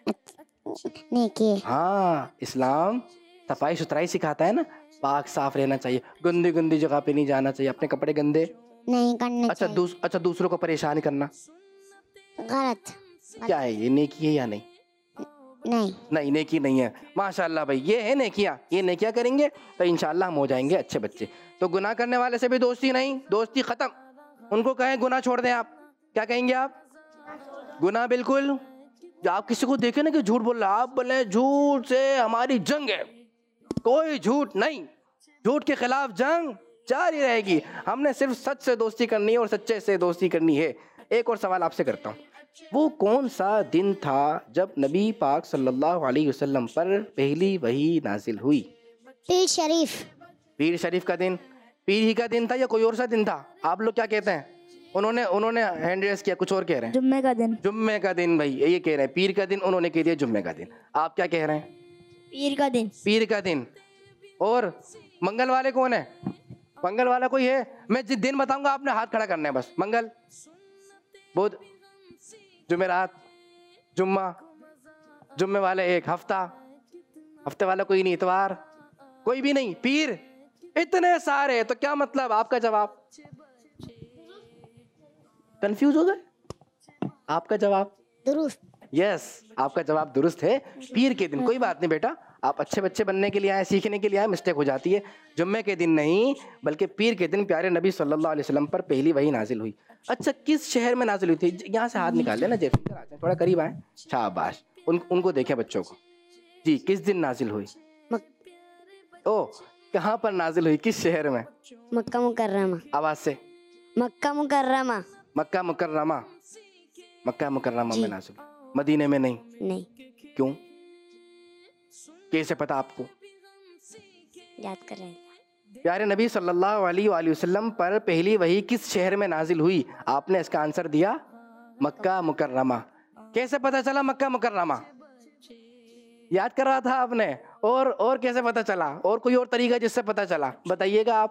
नेकी है। हाँ, इस्लाम सफाई सुथराई सिखाता है ना, पाक साफ रहना चाहिए, गंदी गंदी जगह पे नहीं जाना चाहिए, अपने कपड़े गंदे नहीं करने चाहिए। अच्छा दूसरों को परेशान करना गलत। क्या है? ये नेकी है या नहीं? नहीं नेकी नहीं है। माशाल्लाह भाई, ये है नेकियां। ये नेकियां करेंगे तो इंशाल्लाह हम हो जाएंगे अच्छे बच्चे। तो गुनाह करने वाले से भी दोस्ती नहीं, दोस्ती खत्म। उनको कहें गुनाह छोड़ दें, आप क्या कहेंगे? आप गुनाह बिल्कुल। आप किसी को देखे ना कि झूठ बोल रहा, आप बोले झूठ से हमारी जंग है, कोई झूठ नहीं, झूठ के खिलाफ जंग जारी रहेगी। हमने सिर्फ सच से दोस्ती करनी है और सच्चे से दोस्ती करनी है। एक और सवाल आपसे करता हूँ, वो कौन सा दिन था जब नबी पाक सल्लल्लाहु अलैहि वसल्लम पर पहली वही नाजिल हुई? पीर शरीफ। पीर शरीफ का दिन, पीर ही का दिन था या कोई और सा दिन था? आप लोग क्या कहते हैं? उन्होंने हैंड रेस किया, कुछ और कह रहे हैं। जुम्मे का दिन। जुम्मे का दिन भाई, ये कह रहे हैं पीर का दिन, उन्होंने कह दिया जुम्मे का दिन। आप क्या कह रहे हैं? पीर का दिन। पीर का दिन। और मंगल वाले कौन है? मंगल वाला कोई है? मैं जिस दिन बताऊंगा आपने हाथ खड़ा करना है बस। मंगल, बुध, जुमेरात, जुम्मा, जुम्मे वाले एक, हफ्ते वाला कोई नहीं, इतवार कोई भी नहीं, पीर इतने सारे। तो क्या मतलब? आपका जवाब? कंफ्यूज हो गए? आपका जवाब दुरुस्त। यस, आपका जवाब दुरुस्त है, पीर के दिन। कोई बात नहीं बेटा, आप अच्छे बच्चे बनने के लिए आए, सीखने के लिए आए, मिस्टेक हो जाती है। जुम्मे के दिन नहीं बल्कि पीर के दिन प्यारे नबी सल्लल्लाहु अलैहि वसल्लम पर पहली वही नाजिल हुई। अच्छा, किस शहर में नाजिल हुई थी? यहाँ से हाथ निकाल लेना, जैसे थोड़ा करीब आए, शाबाश। उनको देखें बच्चों को जी। किस दिन नाजिल हुई? ओ, कहाँ पर नाजिल हुई, किस शहर में? मक्का मुकर्रमा। आवाज से। मक्का मुकर्रमा। मक्का मुकर्रमा। मक्का मुकर्रमा में नाजिल, मदीने में नहीं? नहीं। क्यों? कैसे पता आपको? याद कर रहे हैं। प्यारे नबी सल्लल्लाहु अलैहि वसल्लम पर पहली वही किस शहर में नाजिल हुई? आपने इसका आंसर दिया मक्का मुकर्रमा। कैसे पता चला मक्का मुकर्रमा? याद कर रहा था आपने? और कैसे पता चला? और कोई और तरीका जिससे पता चला बताइएगा आप।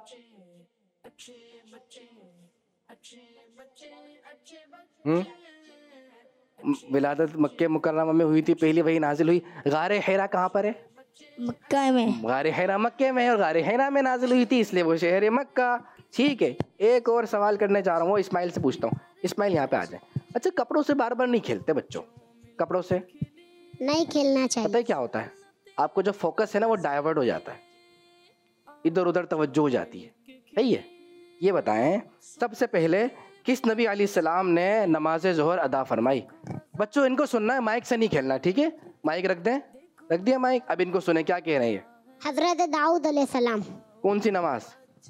विलादत मक्के मुकर्रमा में हुई थी, पहली वही नाजिल हुई। गारे हिरा कहाँ पर है? मक्का में। गारे हिरा मक्के में, और गारे हिरा में नाजिल हुई थी, इसलिए वो शहर मक्का। ठीक है, एक और सवाल करने जा रहा हूँ, इस्माइल से पूछता हूँ। इस्माइल यहाँ पे आ जाए। अच्छा, कपड़ों से बार बार नहीं खेलते बच्चों, कपड़ों से नहीं खेलना चाहिए। पता है क्या होता है? आपको जो फोकस है ना वो डाइवर्ट हो जाता है, इधर उधर तवज्जो हो जाती है। सही है? ये बताएं, सबसे पहले किस नबी अलैहिस्सलाम ने नमाज ज़ोहर अदा फरमाई? बच्चों इनको सुनना है, माइक से नहीं खेलना, ठीक है? माइक रख दें, रख दिया माइक। अब इनको सुने, क्या कह रहे हैं? हजरत दाऊद अलैहिस्सलाम। कौन सी नमाज?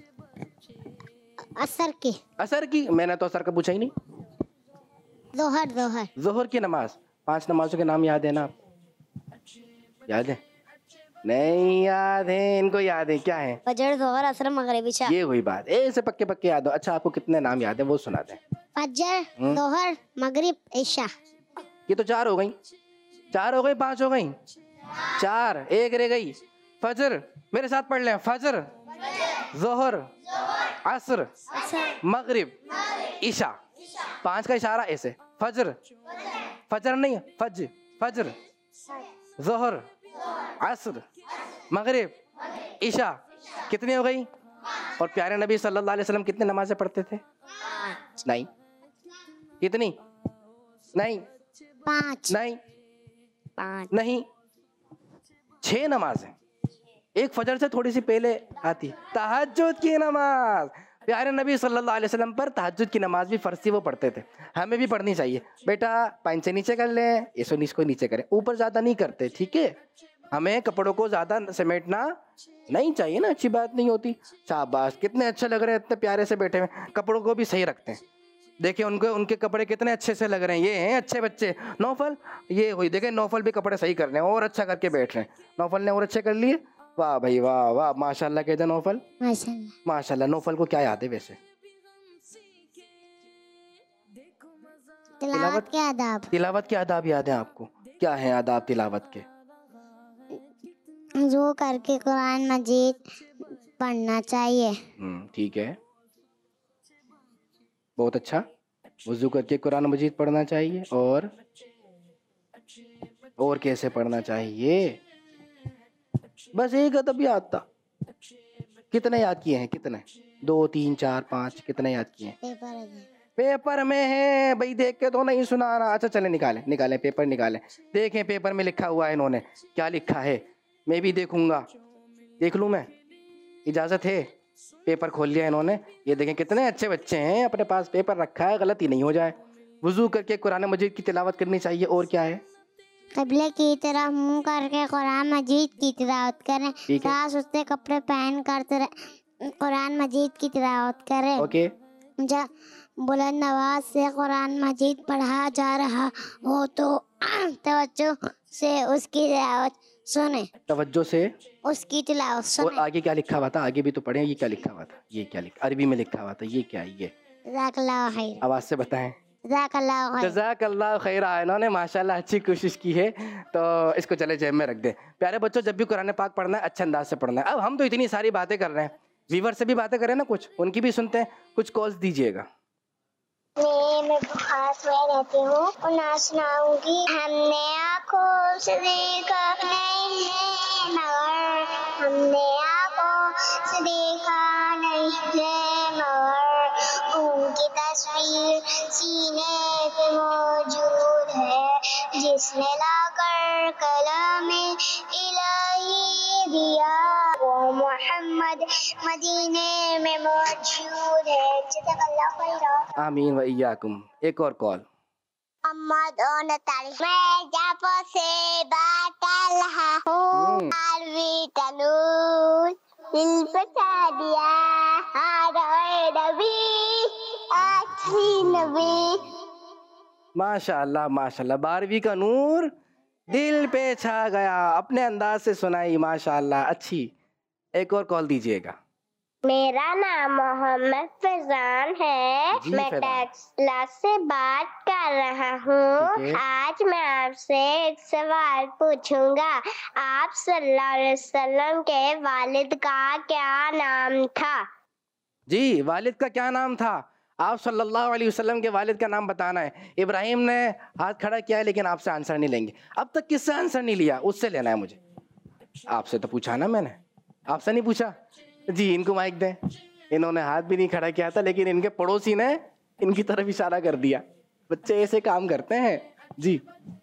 असर की। असर की? मैंने तो असर का पूछा ही नहीं। जोहर। जोहर। जोहर की नमाज। 5 नमाजों के नाम याद है ना आप? याद है? नहीं याद है? इनको याद है? क्या है? फजर, जोहर, असर, मगरिब, इशा। ये हुई बात, ऐसे पक्के याद हो। अच्छा, आपको कितने नाम याद है वो सुना दें। फजर, जोहर, मगरिब, इशा। ये तो 4 हो गई। 4 हो गई, 5 हो गई? 4, एक रह गई। फजर, मेरे साथ पढ़ लें। फजर, जोहर, असर, मगरिब, ईशा। 5 का इशारा ऐसे। फजर, फजर नहीं, फजर, ज़ोहर, असर, मगरिब, ईशा। कितनी हो गई? और प्यारे नबी सल्लल्लाहु अलैहि वसल्लम कितने नमाजें पढ़ते थे? नहीं। कितनी? नहीं। 5 नहीं। नहीं। 6 नमाजें। एक फजर से थोड़ी सी पहले आती तहज्जुद की नमाज। प्यारे नबी सल्लल्लाहु अलैहि वसल्लम पर तहज्जुद की नमाज भी फर्ज थी, वो पढ़ते थे। हमें भी पढ़नी चाहिए। बेटा पैंट से नीचे कर लें, इसको नीचे करें, ऊपर ज़्यादा नहीं करते, ठीक है? हमें कपड़ों को ज़्यादा समेटना नहीं चाहिए ना, अच्छी बात नहीं होती। शाबाश, कितने अच्छे लग रहे हैं, इतने प्यारे से बैठे हुए। कपड़ों को भी सही रखते हैं। देखिए उनके कपड़े कितने अच्छे से लग रहे हैं। ये हैं अच्छे बच्चे। नौफल, ये हुई, देखें नौफल भी कपड़े सही कर रहे हैं और अच्छा करके बैठ रहे हैं। नौफल ने और अच्छे कर लिए। वाह भाई वाह वाह, माशाल्लाह कहते हैं नौफल। माशाल्लाह। माशाल्लाह। नौफल को क्या याद है वैसे? तिलावत के आदाब। तिलावत के आदाब याद है आपको? क्या है आदाब तिलावत के? जो करके कुरान मजीद पढ़ना चाहिए। ठीक है, बहुत अच्छा। वुजू करके कुरान मजीद पढ़ना चाहिए। और कैसे पढ़ना चाहिए? बस एक अदब याद था। कितने याद किए हैं? कितने? 2 3 4 5 कितने याद किए हैं? पेपर में है भाई, देख के तो नहीं सुनाना। अच्छा चले निकालें पेपर निकालें, देखें पेपर में लिखा हुआ है इन्होंने क्या लिखा है। मैं भी देखूंगा, देख लूँ मैं? इजाज़त है? पेपर खोल लिया इन्होंने। ये देखें कितने अच्छे बच्चे हैं, अपने पास पेपर रखा है, गलती नहीं हो जाए। वुजू करके कुरान मजीद की तिलावत करनी चाहिए। और क्या है? क़िबले की तरफ मुंह करके कुरान मजीद की तिलावत करें। साफ सुथरे कपड़े पहन कर कुरान मजीद की तिलावत करें। ओके। जब बुलंद आवाज से कुरान मजीद पढ़ा जा रहा हो तो तवज्जो से उसकी तिलावत सुने। तवज्जो से उसकी तिलावत सुने। और आगे क्या लिखा हुआ था? आगे भी तो पढ़े। ये क्या लिखा हुआ था? ये क्या लिखा? अरबी में लिखा हुआ था। ये क्या है? ये जज़ाकल्लाहु खैर। आवाज से बताएं। जज़ाकल्लाहु खैर। जज़ाकल्लाहु खैरा। इन्होंने माशाल्लाह अच्छी कोशिश की है, तो इसको चले जेब में रख दे। प्यारे बच्चों, जब भी कुरान पाक पढ़ना है अच्छे अंदाज से पढ़ना है। अब हम तो इतनी सारी बातें कर रहे हैं, व्यूवर से भी बातें करें ना, कुछ उनकी भी सुनते हैं। कुछ कॉल्स दीजिएगा। मैं बुखार में रहती हूँ और ना सुनाऊंगी। हमने आँखों से देखा नहीं है मगर, हमने आँखों से देखा नहीं है मगर, उनकी तस्वीर सीने पे मौजूद है जिसने लाकर कलामे इलाही दिया। वो मोहम्मद मदीने में मौजूद है। जज़ाकल्लाहु खैरा। आमीन व इय्याकुम। एक और कॉल। मोहम्मद 39। मैं जापो से बात कर रहा हूँ। आरवी तनूर दिल पे छा दिया। आरोए नबी आखिरी नबी। माशाल्लाह माशाल्लाह, 12वीं का नूर दिल पे छा गया। अपने अंदाज से सुनाई, माशाल्लाह अच्छी। एक और कॉल दीजिएगा। मेरा नाम मोहम्मद फैजान है। मैं टेक्सला से बात कर रहा हूँ। आज मैं आपसे एक सवाल पूछूंगा। आप सल्लल्लाहु अलैहि वसल्लम के वालिद का क्या नाम था? जी, वालिद का क्या नाम था? आप सल्लल्लाहु अलैहि वसल्लम के वालिद का नाम बताना है। इब्राहिम ने हाथ खड़ा किया है, लेकिन आपसे आंसर नहीं लेंगे। अब तक किससे आंसर नहीं लिया? उससे लेना है मुझे। आपसे तो पूछा ना मैंने, आपसे नहीं पूछा। जी, इनको माइक दें। इन्होंने हाथ भी नहीं खड़ा किया था, लेकिन इनके पड़ोसी ने इनकी तरफ इशारा कर दिया। बच्चे ऐसे काम करते हैं। जी,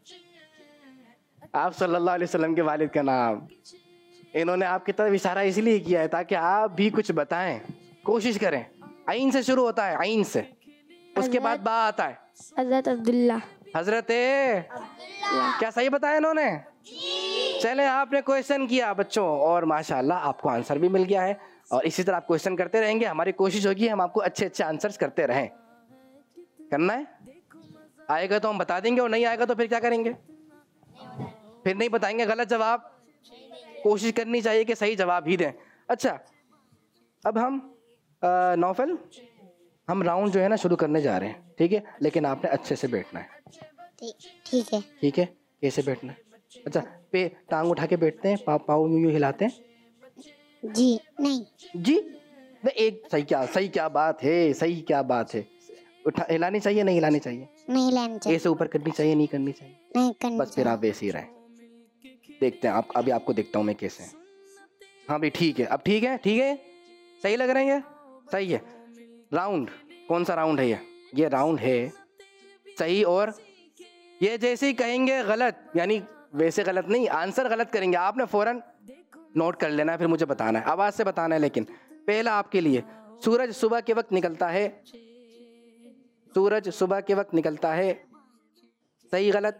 आप सल्लल्लाहु अलैहि वसल्लम के वालिद का नाम, इन्होंने आपकी तरफ इशारा इसलिए किया है ताकि आप भी कुछ बताएं, कोशिश करें। आइन से शुरू होता है, आइन से, उसके बाद बा आता है। हजरत अब्दुल्ला। हजरत क्या सही बताया इन्होंने? चले, आपने क्वेश्चन किया बच्चों, और माशाल्लाह आपको आंसर भी मिल गया है। और इसी तरह आप क्वेश्चन करते रहेंगे। हमारी कोशिश होगी हम आपको अच्छे अच्छे आंसर्स करते रहें। करना है, आएगा तो हम बता देंगे, और नहीं आएगा तो फिर क्या करेंगे? फिर नहीं बताएंगे गलत जवाब। कोशिश करनी चाहिए कि सही जवाब ही दें। अच्छा, अब हम नौफल, हम राउंड जो है ना शुरू करने जा रहे हैं, ठीक है? लेकिन आपने अच्छे से बैठना है। ठीक है। ठीक है, कैसे बैठना है? अच्छा, पे टांग उठा के बैठते हैं, पाँव यूं यूं हिलाते हैं? जी नहीं। जी नहीं, एक सही क्या बात है, सही क्या बात है। उठा हिलानी चाहिए नहीं हिलानी चाहिए? नहीं हिलानी चाहिए। ऐसे ऊपर करनी चाहिए नहीं करनी चाहिए? नहीं करनी बस फिर आप वैसे ही रहें। देखते हैं आप, अभी आपको देखता हूँ मैं कैसे हैं। हाँ भाई ठीक है, अब ठीक है, ठीक है, सही लग रहे हैं ये, सही है। राउंड, कौन सा राउंड है ये राउंड है सही। और ये जैसे ही कहेंगे गलत, यानी वैसे गलत नहीं, आंसर गलत करेंगे आपने फौरन नोट कर लेना है, फिर मुझे बताना है, आवाज से बताना है। लेकिन पहला आपके लिए, सूरज सुबह के वक्त निकलता है, सूरज सुबह के वक्त निकलता है, सही गलत?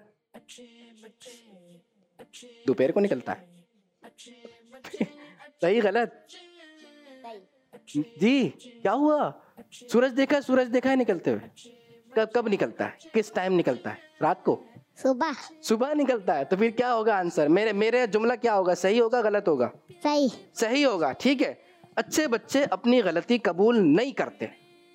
दोपहर को निकलता है। सही गलत? जी क्या हुआ? सूरज देखा है निकलते हुए? कब निकलता है, किस टाइम निकलता है? रात को? सुबह निकलता है। तो फिर क्या होगा आंसर? मेरे जुमला क्या होगा, सही होगा गलत होगा? सही होगा। ठीक है, अच्छे बच्चे अपनी गलती कबूल नहीं करते।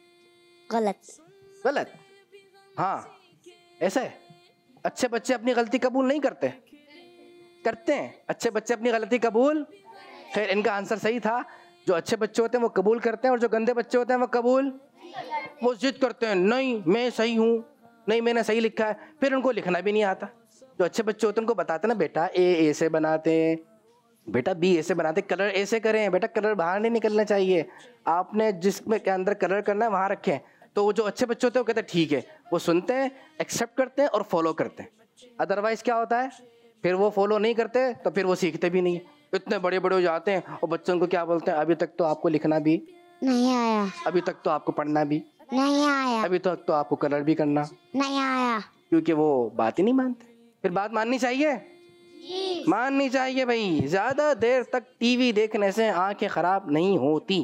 गलत? हाँ ऐसा है, अच्छे बच्चे अपनी गलती कबूल नहीं करते? करते हैं अच्छे बच्चे अपनी गलती कबूल। खैर इनका आंसर सही था। जो अच्छे बच्चे होते हैं वो कबूल करते हैं, और जो गंदे बच्चे होते हैं वो कबूल, वो जिद करते हैं, नहीं मैं सही हूँ, नहीं मैंने सही लिखा है, फिर उनको लिखना भी नहीं आता। जो अच्छे बच्चे होते हैं उनको बताते हैं ना, बेटा ए ऐसे बनाते हैं, बेटा बी ऐसे बनाते, कलर ऐसे करें, बेटा कलर बाहर नहीं निकलना चाहिए, आपने जिसमें के अंदर कलर करना है वहाँ रखें। तो जो अच्छे बच्चे होते हैं वो कहते हैं ठीक है, वो सुनते हैं, एक्सेप्ट करते हैं और फॉलो करते हैं। अदरवाइज क्या होता है, फिर वो फॉलो नहीं करते तो फिर वो सीखते भी नहीं है। इतने बड़े बड़े हो जाते हैं और बच्चों को क्या बोलते हैं, अभी तक तो आपको लिखना भी नहीं आया, अभी तक तो आपको पढ़ना भी नहीं आया, अभी तक तो आपको कलर भी करना नहीं आया। क्योंकि वो बात ही नहीं मानते। फिर बात माननी चाहिए, माननी चाहिए भाई। ज्यादा देर तक टीवी देखने से आंखें खराब नहीं होती।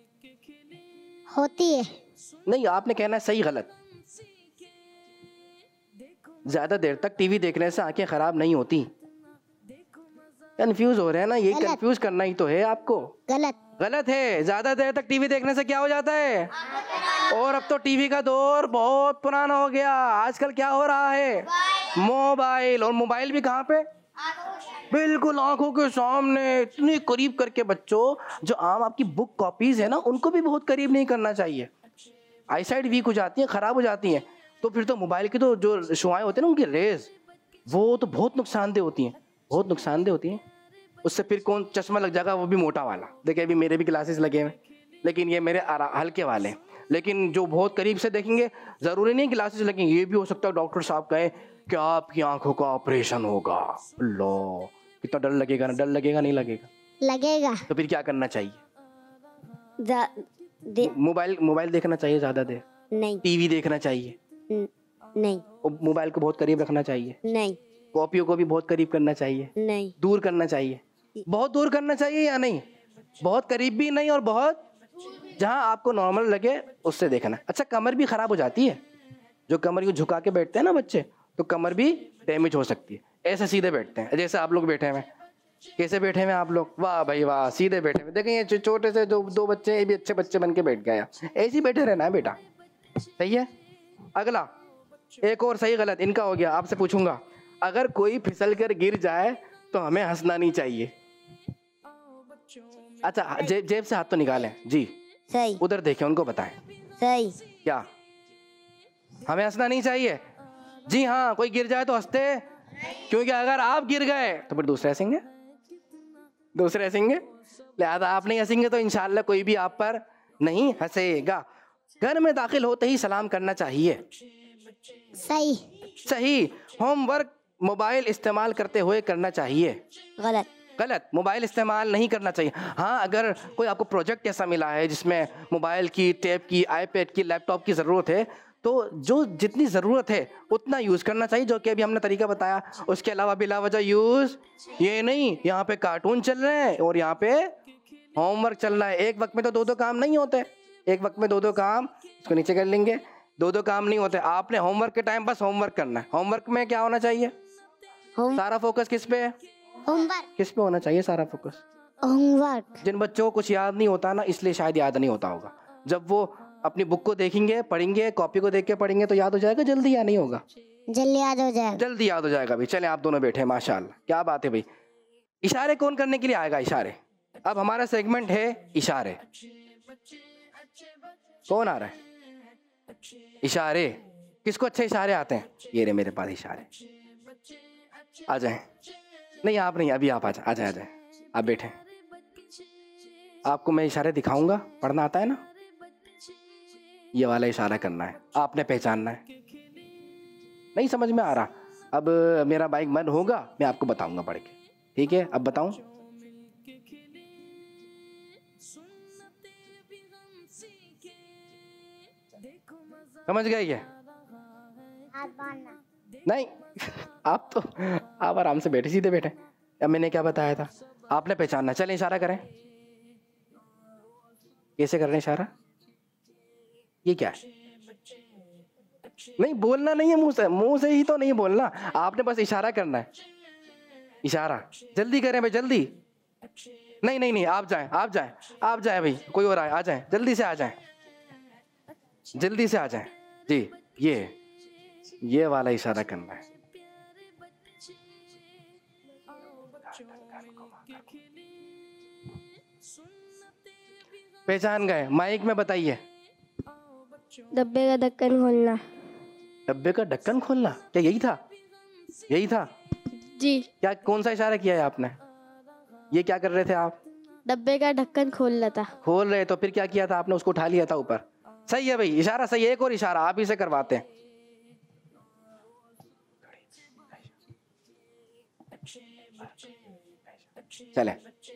होती है। नहीं, आपने कहना है सही गलत। ज्यादा देर तक टीवी देखने से आंखें खराब नहीं होती। कंफ्यूज हो रहे हैं ना, ये कंफ्यूज करना ही तो है आपको। गलत है। ज्यादा देर तक टीवी देखने से क्या हो जाता है, और अब तो टीवी का दौर बहुत पुराना हो गया। आजकल क्या हो रहा है, मोबाइल, और मोबाइल भी कहाँ पे, बिल्कुल आंखों के सामने, इतनी करीब करके। बच्चों जो आम आपकी बुक कॉपीज है ना, उनको भी बहुत करीब नहीं करना चाहिए। आईसाइट वीक हो जाती है, खराब हो जाती है। तो फिर तो मोबाइल की तो जो शुआएं होती है ना, उनकी रेज, वो तो बहुत नुकसानदेह होती हैं, बहुत नुकसानदेह होती हैं। उससे फिर कौन चश्मा लग जाएगा, वो भी मोटा वाला। देखिए अभी मेरे भी ग्लासेस लगे हुए, लेकिन ये मेरे हल्के वाले। लेकिन जो बहुत करीब से देखेंगे, जरूरी नहीं ग्लासेस लगेंगे, ये भी हो सकता है डॉक्टर साहब कहे कि आपकी आंखों का ऑपरेशन होगा। लो कितना डर लगेगा ना, डर लगेगा नहीं लगेगा? लगेगा। तो फिर क्या करना चाहिए? मोबाइल देखना चाहिए ज्यादा देर? नहीं। टीवी देखना चाहिए? नहीं। मोबाइल को बहुत करीब रखना चाहिए? नहीं। कॉपियों को भी बहुत करीब करना चाहिए? नहीं। दूर करना चाहिए? बहुत दूर करना चाहिए या नहीं? बहुत करीब भी नहीं और बहुत, जहां आपको नॉर्मल लगे उससे देखना। अच्छा, कमर भी खराब हो जाती है। जो कमर को झुका के बैठते हैं ना बच्चे, तो कमर भी डैमेज हो सकती है। ऐसे सीधे बैठते हैं, जैसे आप लोग बैठे हुए। कैसे बैठे हुए आप लोग? वाह भाई वाह, सीधे बैठे हुए। देखें ये छोटे से जो दो बच्चे, ये भी अच्छे बच्चे बन के बैठ गया। ऐसे ही बैठे रहना है बेटा, सही है। अगला एक और सही गलत इनका हो गया। आपसे पूछूंगा, अगर कोई फिसल कर गिर जाए तो हमें हंसना नहीं चाहिए। अच्छा, जेब से हाथ तो निकालें जी। सही। उधर देखें, उनको बताएं। सही। क्या हमें हंसना नहीं चाहिए? जी हाँ, कोई गिर जाए तो हंसते, क्योंकि अगर आप गिर गए तो फिर दूसरे हंसेंगे, दूसरे हंसेंगे। लिहाजा आप नहीं हंसेंगे तो इंशाल्लाह कोई भी आप पर नहीं हंसेगा। घर में दाखिल होते ही सलाम करना चाहिए। सही। सही। होमवर्क मोबाइल इस्तेमाल करते हुए करना चाहिए। गलत। गलत। मोबाइल इस्तेमाल नहीं करना चाहिए। हाँ, अगर कोई आपको प्रोजेक्ट ऐसा मिला है जिसमें मोबाइल की, टैब की, आईपैड की, लैपटॉप की ज़रूरत है, तो जो जितनी ज़रूरत है उतना यूज़ करना चाहिए, जो कि अभी हमने तरीका बताया। उसके अलावा बिला वजह यूज़ ये नहीं, यहाँ पे कार्टून चल रहे हैं और यहाँ पे होमवर्क चल रहा है। एक वक्त में तो दो काम नहीं होते, एक वक्त में दो काम, इसको नीचे कर लेंगे, दो काम नहीं होते। आपने होमवर्क के टाइम बस होमवर्क करना है। होमवर्क में क्या होना चाहिए? सारा फोकस किस पे है? होमवर्क। किस पे होना चाहिए सारा फोकस? होमवर्क। जिन बच्चों को कुछ याद नहीं होता ना, इसलिए शायद याद नहीं होता होगा। जब वो अपनी बुक को देखेंगे, पढ़ेंगे, कॉपी को देख के पढ़ेंगे तो याद हो जाएगा जल्दी, या नहीं होगा? जल्दी याद हो जाएगा। जल्दी याद हो जाएगा भाई। चलें, आप दोनों बैठे, माशाल्लाह, क्या बात है भाई। इशारे कौन करने के लिए आएगा? इशारे। अब हमारा सेगमेंट है इशारे। कौन आ रहा है? इशारे, किसको अच्छे इशारे आते हैं? ये रहे मेरे पास इशारे। आ जाएं। नहीं आप नहीं, अभी आप आ जाए, आ जाए, आ जाए, आप बैठे। आपको मैं इशारे दिखाऊंगा, पढ़ना आता है ना? ये वाला इशारा करना है, आपने पहचानना है। नहीं समझ में आ रहा? अब मेरा माइक बंद होगा, मैं आपको बताऊंगा पढ़ के, ठीक है? अब बताऊं? समझ गए ये? नहीं आप तो आप आराम से बैठे, सीधे बैठे। अब मैंने क्या बताया था? आपने पहचानना। चलें इशारा करें। कैसे कर रहे हैं इशारा? ये क्या है? नहीं बोलना नहीं है मुंह से, मुंह से ही तो नहीं बोलना, आपने बस इशारा करना है। इशारा जल्दी करें भाई, जल्दी। नहीं नहीं नहीं, आप जाएं, आप जाएं, आप जाएं भाई, कोई और आए, आ जाएं, जल्दी से आ जाएं, जल्दी से आ जाएं जी। ये वाला इशारा करना है। पहचान गए? माइक में बताइए। डब्बे का ढक्कन खोलना। डब्बे का ढक्कन खोलना, क्या यही था? यही था जी। क्या, कौन सा इशारा किया है आपने? ये क्या कर रहे थे आप? डब्बे का ढक्कन खोलना था। खोल रहे, तो फिर क्या किया था आपने? उसको उठा लिया था ऊपर। सही है भाई, इशारा सही है। एक और इशारा आप ही से करवाते हैं। चले,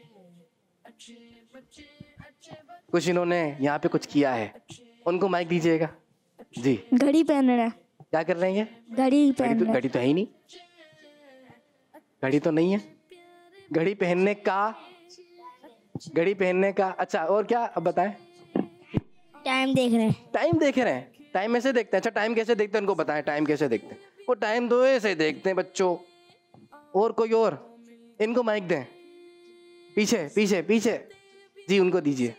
कुछ इन्होंने यहाँ पे कुछ किया है, उनको माइक दीजिएगा जी। घड़ी पहन रहा है। क्या कर रहे हैं ये? घड़ी पहन रहा है। घड़ी तो है ही नहीं, घड़ी तो नहीं है। घड़ी पहनने का, घड़ी पहनने का। अच्छा और क्या, अब बताएं। टाइम देख रहे हैं। टाइम देख रहे हैं? टाइम ऐसे देखते हैं? अच्छा टाइम कैसे देखते हैं उनको बताएं, टाइम कैसे देखते हैं? वो टाइम तो ऐसे देखते हैं बच्चों। और कोई और? इनको माइक दें, पीछे पीछे पीछे जी, उनको दीजिए।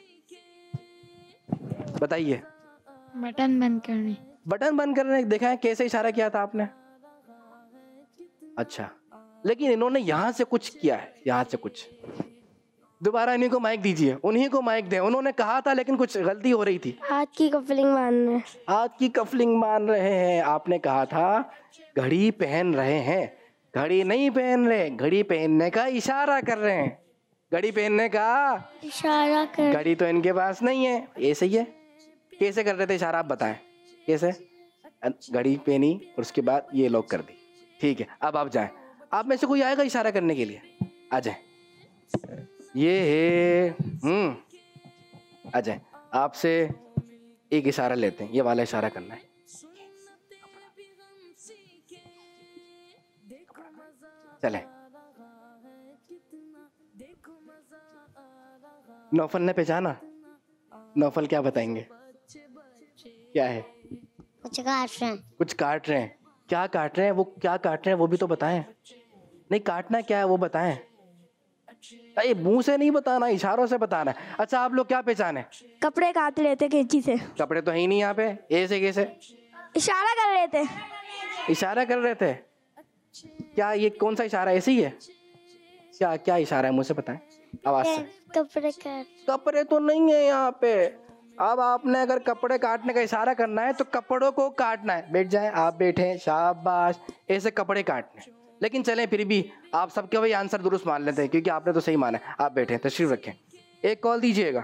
बताइए। बटन बंद करने। बटन बंद करने, देखा है कैसे इशारा किया था आपने? अच्छा, लेकिन इन्होंने यहां से कुछ किया है, यहां से कुछ। दोबारा इन्हीं को माइक दीजिए, उन्हीं को माइक दें। उन्होंने कहा था लेकिन कुछ गलती हो रही थी। हाथ की कपलिंग मान रहे। हाथ की कफलिंग मान रहे हैं। आपने कहा था घड़ी पहन रहे हैं, घड़ी नहीं पहन रहे, घड़ी पहनने का इशारा कर रहे हैं। घड़ी पहनने का इशारा कर। घड़ी तो इनके पास नहीं है। ये सही है। कैसे कर रहे थे इशारा, आप बताएं कैसे? घड़ी पहनी और उसके बाद ये लॉक कर दी। ठीक है, अब आप जाएं। आप में से कोई आएगा इशारा करने के लिए? आ जाए। ये है आ जाए। आपसे एक इशारा लेते हैं, ये वाला इशारा करना है। चले। नौफल ने पहचाना? नौफल क्या बताएंगे? क्या है? कुछ काट रहे हैं। कुछ काट रहे हैं। क्या काट रहे हैं? वो क्या काट रहे हैं वो भी तो बताएं। नहीं, काटना क्या है वो बताएं। अरे मुंह से नहीं बताना, इशारों से बताना है। अच्छा आप लोग क्या पहचाने? कपड़े काट रहे थे कैंची से। कपड़े तो है ही नहीं यहाँ पे। ऐसे कैसे? इशारा कर रहे थे। इशारा कर रहे थे? क्या ये कौन सा इशारा? ऐसे ही है क्या? क्या इशारा है मुझसे बताएं आवाज से। कपड़े काट। कपड़े तो नहीं है यहाँ पे। अब आपने अगर कपड़े काटने का इशारा करना है तो कपड़ों को काटना है। बैठ जाए, आप बैठे, शाबाश। ऐसे कपड़े काटने। लेकिन चलें फिर भी आप सबके वही आंसर दुरुस्त मान लेते हैं क्योंकि आपने तो सही माना है। आप बैठे, तशरीफ रखें। एक कॉल दीजिएगा।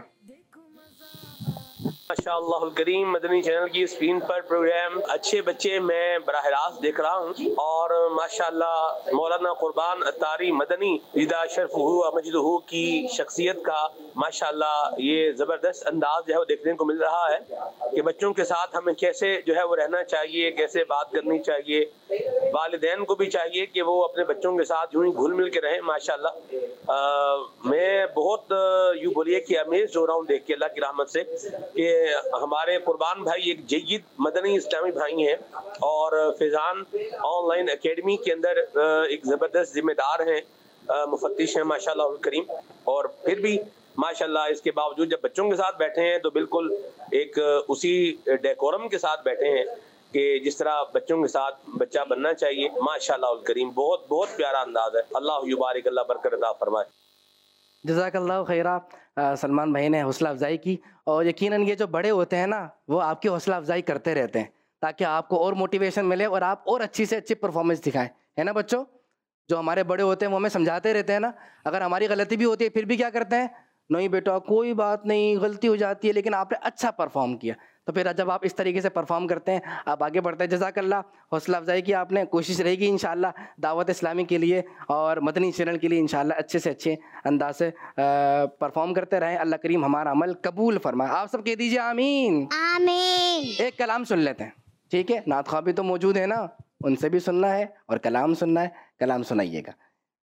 माशाअल्लाह करीम मदनी चैनल की स्क्रीन पर प्रोग्राम अच्छे बच्चे मैं बराह रास्त देख रहा हूँ और माशाअल्लाह मौलाना कुर्बान अत्तारी मदनी इदा शरफहू मजदहू की शख्सियत का माशाअल्लाह ये ज़बरदस्त अंदाज जो है वो देखने को मिल रहा है कि बच्चों के साथ हमें कैसे जो है वो रहना चाहिए, कैसे बात करनी चाहिए। वालिदैन को भी चाहिए कि वो अपने बच्चों के साथ यूँ ही घुल मिल के रहें। माशाअल्लाह मैं बहुत यूँ बोलिए कि अमेज़ हो रहा हूँ देख के अल्लाह की रहमत से कि हमारे कुर्बान भाई एक जय्यद मदनी इस्लामी भाई हैं और फैज़ान ऑनलाइन एकेडमी के अंदर एक ज़बरदस्त जिम्मेदार हैं, मुफत्तिश हैं माशाअल्लाह करीम। और फिर भी माशाअल्लाह इसके बावजूद जब बच्चों के साथ बैठे हैं तो बिल्कुल एक उसी डेकोरम के साथ बैठे हैं कि जिस तरह बच्चों के साथ बच्चा बनना चाहिए। माशाअल्लाह करीम बहुत बहुत प्यारा अंदाज है। अल्लाह युबारिक, अल्लाह बरकत अता फरमाए। जज़ाकल्लाहु खैरा। सलमान भाई ने हौसला अफजाई की, और यकीनन ये जो बड़े होते हैं ना वो आपकी हौसला अफजाई करते रहते हैं ताकि आपको और मोटिवेशन मिले और आप और अच्छी से अच्छी परफॉर्मेंस दिखाएं, है ना बच्चों। जो हमारे बड़े होते हैं वो हमें समझाते रहते हैं ना, अगर हमारी गलती भी होती है फिर भी क्या करते हैं, नहीं बेटा कोई बात नहीं, गलती हो जाती है लेकिन आपने अच्छा परफॉर्म किया। तो फिर जब आप इस तरीके से परफॉर्म करते हैं आप आगे बढ़ते हैं। जज़ाकल्लाह, हौसला अफजाई की आपने। कोशिश रहेगी इंशाअल्लाह दावत इस्लामी के लिए और मदनी चैनल के लिए इंशाअल्लाह अच्छे से अच्छे अंदाज से परफॉर्म करते रहें। अल्लाह करीम हमारा अमल कबूल फरमाए। आप सब कह दीजिए आमीन। आमीन। एक कलाम सुन लेते हैं, ठीक है। नात ख्वाह भी तो मौजूद है ना, उनसे भी सुनना है और कलाम सुनना है। कलाम सुनाइएगा।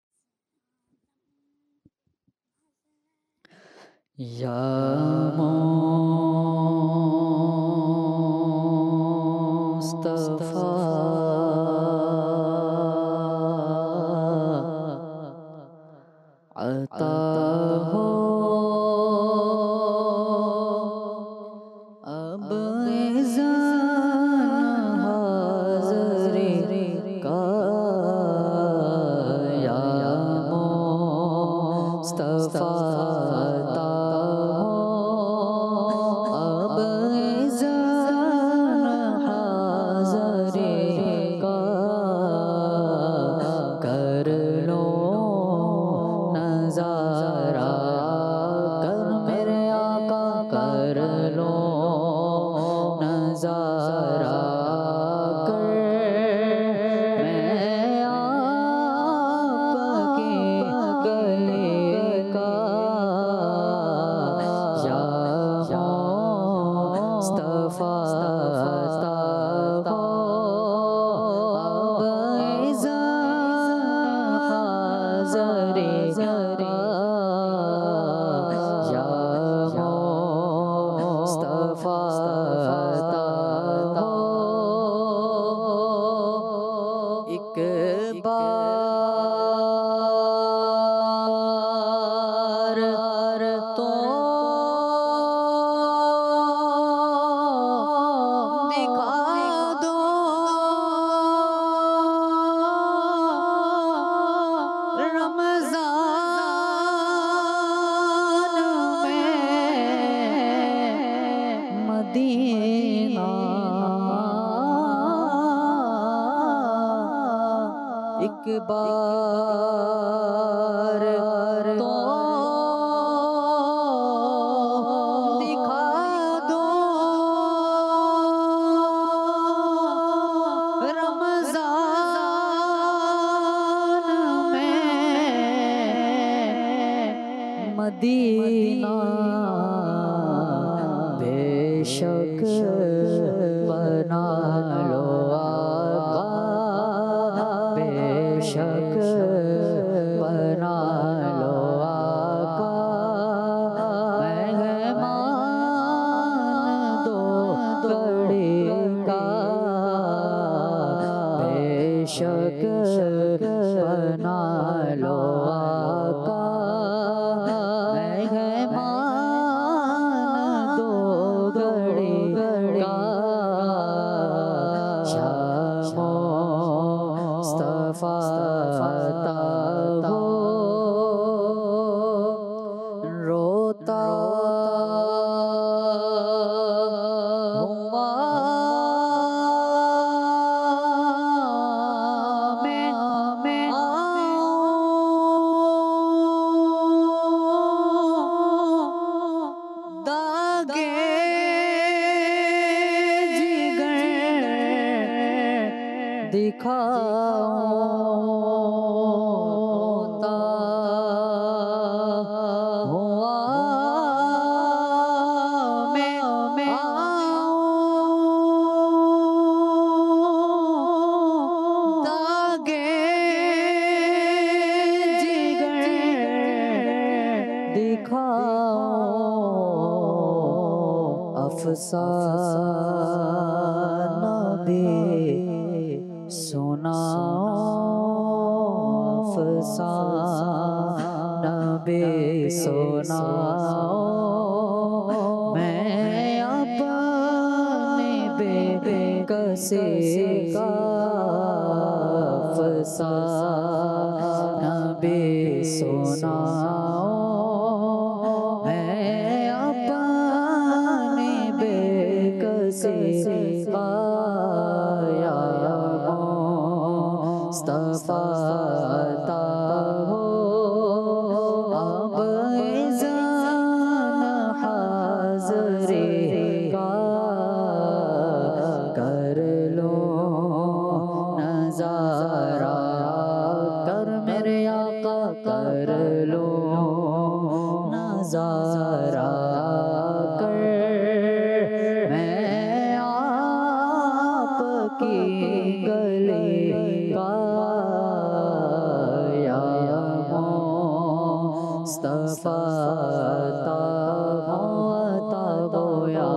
या मुस्तफा अता हो अब इज़ान हाज़िरी का, या मुस्तफा अता हो अब इज़ान हाज़िरी का, कर लो नज़ारा कर मेरे आका, कर लो नज़ारा कर, मैं आपके गले का, या मुस्तफा अता हो अब इज़ान हाज़िरी का, या मुस्तफा अता हो एक बार तो दिखा दो रमज़ान में मदीना, एक बार तो दिखा दो रमज़ान में मदीना, बेशक बना लो आका, बेशक बना लो आका, मेहमान दो घड़ी का, बेशक बना लो आका, मेहमान दो घड़ी का, या मुस्तफा अता हो रोता हुआ मैं आऊं दागे जिगर दिखाऊंता हुआ मैं आऊं दागे जिगर दिखाऊं अफसाना भी सुनाओ, अफसाना भी सुनाओ, मैं अपने बेकसी का अफसाना भी सुनाओ, या मुस्तफा अता हो अब इज़ान हाज़िरे का कर लो नज़ारा कर मेरे आका कर लो नज़ारा कर मैं आपकी गले का या मुस्तफा अता हो या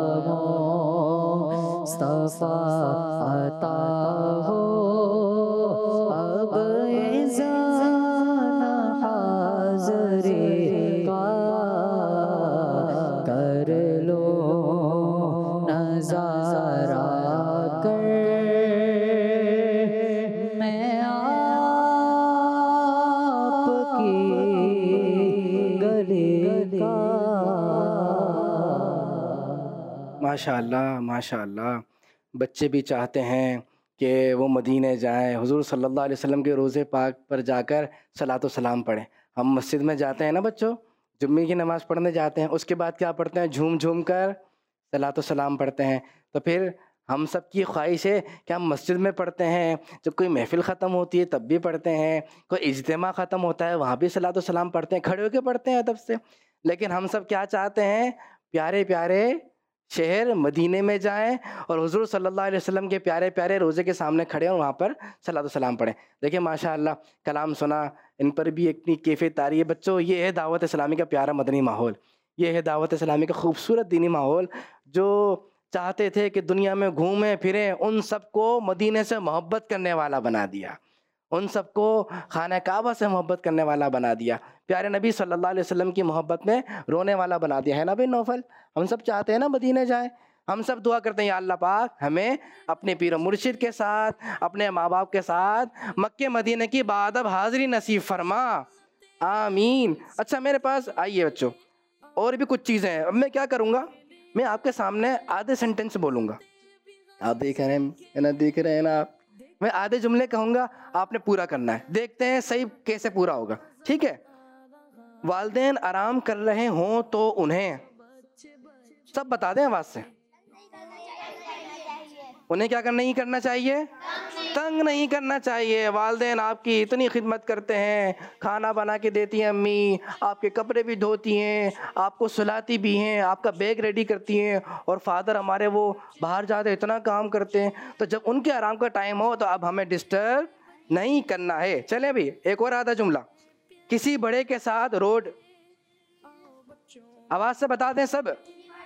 मुस्तफा अता हो अब इज़ान हाज़िरे का कर लो नज़ारा कर मैं आपकी गले का। माशाअल्लाह माशाअल्लाह। बच्चे भी चाहते हैं कि वो मदीने जाएं, हुज़ूर सल्लल्लाहु अलैहि वसल्लम के रोज़े पाक पर जाकर सलातो सलाम पढ़ें। हम मस्जिद में जाते हैं ना बच्चों, जुम्मे की नमाज़ पढ़ने जाते हैं, उसके बाद क्या पढ़ते हैं? झूम झूम कर सलातो सलाम पढ़ते हैं। तो फिर हम सब की ख्वाहिश है कि हम मस्जिद में पढ़ते हैं, जब कोई महफ़िल ख़त्म होती है तब भी पढ़ते हैं, कोई इज्तिमा ख़त्म होता है वहाँ भी सलातो सलाम पढ़ते हैं, खड़े होकर पढ़ते हैं अदब से। लेकिन हम सब क्या चाहते हैं? प्यारे प्यारे शहर मदीने में जाएं और हुज़ूर सल्लल्लाहु अलैहि वसल्लम के प्यारे प्यारे रोज़े के सामने खड़े हों, वहाँ पर सलातो सलाम पढ़ें। देखिए माशाअल्लाह कलाम सुना, इन पर भी इतनी कैफ़ियत आ रही है। बच्चों ये है दावत इस्लामी का प्यारा मदनी माहौल, ये है दावत इस्लामी का खूबसूरत दीनी माहौल। जो चाहते थे कि दुनिया में घूमें फिरें, उन सबको मदीने से मोहब्बत करने वाला बना दिया, उन सबको खाना काबा से मोहब्बत करने वाला बना दिया, प्यारे नबी सल्लल्लाहु अलैहि वसल्लम की मोहब्बत में रोने वाला बना दिया, है ना भाई नौफल? हम सब चाहते हैं ना मदीने जाए, हम सब दुआ करते हैं या अल्लाह पाक हमें अपने पीर मुर्शिद के साथ, अपने माँ बाप के साथ मक्के मदीने की बादब हाज़िरी नसीब फरमा, आमीन। अच्छा मेरे पास आइए बच्चों, और भी कुछ चीज़ें हैं। अब मैं क्या करूँगा, मैं आपके सामने आधे सेंटेंस बोलूँगा, आप देख रहे हैं ना, देख रहे हैं ना आप, मैं आधे जुमले कहूँगा, आपने पूरा करना है, देखते हैं सही कैसे पूरा होगा, ठीक है? वालिदैन आराम कर रहे हों तो उन्हें, सब बता दें आवाज़ से, उन्हें क्या नहीं करना चाहिए? तंग नहीं करना चाहिए। वालिदैन आपकी इतनी खिदमत करते हैं, खाना बना के देती हैं अम्मी, आपके कपड़े भी धोती हैं, आपको सुलाती भी हैं, आपका बैग रेडी करती हैं, और फादर हमारे वो बाहर जाते इतना काम करते हैं, तो जब उनके आराम का टाइम हो तो अब हमें डिस्टर्ब नहीं करना है। चले भी एक और आधा जुमला, किसी बड़े के साथ रोड, आवाज़ से बता दें सब,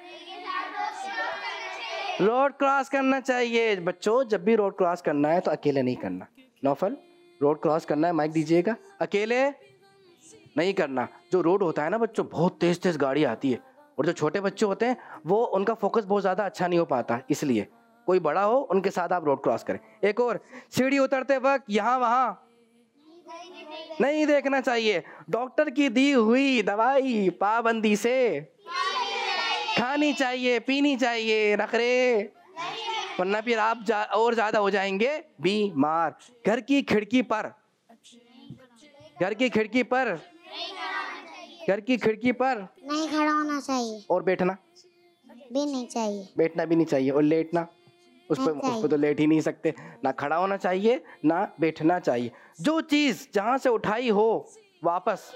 रोड क्रॉस करना चाहिए। बच्चों जब भी रोड क्रॉस करना है तो अकेले नहीं करना। नौफल, रोड क्रॉस करना है, माइक दीजिएगा, अकेले नहीं करना। जो रोड होता है ना बच्चों, बहुत तेज तेज गाड़ी आती है, और जो छोटे बच्चे होते हैं वो उनका फोकस बहुत ज़्यादा अच्छा नहीं हो पाता, इसलिए कोई बड़ा हो उनके साथ आप रोड क्रॉस करें। एक और, सीढ़ी उतरते वक्त यहाँ वहाँ नहीं देखना चाहिए। डॉक्टर की दी हुई दवाई पाबंदी से खानी चाहिए, पीनी चाहिए, नखरे, वरना फिर आप और ज़्यादा हो जाएंगे बीमार। घर की खिड़की पर, घर की खिड़की पर, घर की खिड़की पर नहीं खड़ा होना चाहिए, और बैठना भी नहीं चाहिए, बैठना भी नहीं चाहिए, और लेटना उस पर तो लेट ही नहीं सकते। ना खड़ा होना चाहिए ना बैठना चाहिए। जो चीज़ जहाँ से उठाई हो वापस,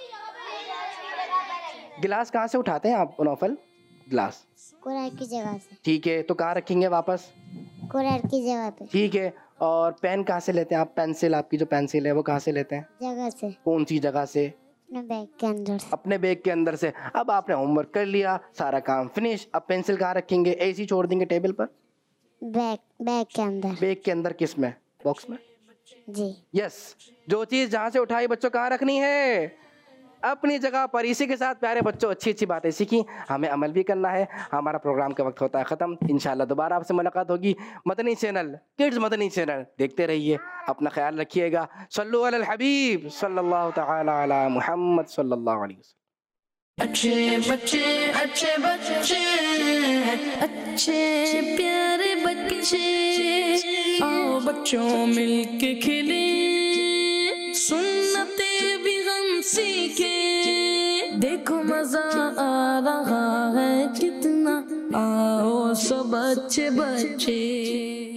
गिलास कहाँ से उठाते हैं आप नौफल? गिलास कुरान की जगह से, ठीक है, तो कहाँ रखेंगे वापस? कुरान की जगह पे, ठीक है। और पेन कहाँ से लेते हैं आप? पेंसिल, आपकी जो पेंसिल है वो कहाँ से लेते हैं? जगह से। कौन सी जगह से? अपने बैग के अंदर से। अपने बैग के अंदर से। अब आपने होमवर्क कर लिया, सारा काम फिनिश, अब पेंसिल कहाँ रखेंगे? ऐसे ही छोड़ देंगे टेबल पर? बैग के अंदर। बैग के अंदर किस में? बॉक्स में? जी यस। जो चीज़ जहाँ से उठाई बच्चों कहाँ रखनी है? अपनी जगह पर। इसी के साथ प्यारे बच्चों अच्छी अच्छी बातें सीखी, हमें अमल भी करना है। हमारा प्रोग्राम का वक्त होता है ख़त्म। इंशाल्लाह दोबारा आपसे मुलाकात होगी। Madani channel, kids Madani channel देखते रहिए, अपना ख्याल रखिएगा। सल्लु अलल हबीब सल्लल्लाहु तआला अला मुहम्मद सल्लल्लाहु अलैहि वसल्लम। अच्छे बच्चे अच्छे बच्चे अच्छे प्यारे बच्चे, आओ बच्चों मिलके खेले, सुन्नते भी हम सीखे, देखो मजा आ रहा है कितना, आओ सब अच्छे बच्चे।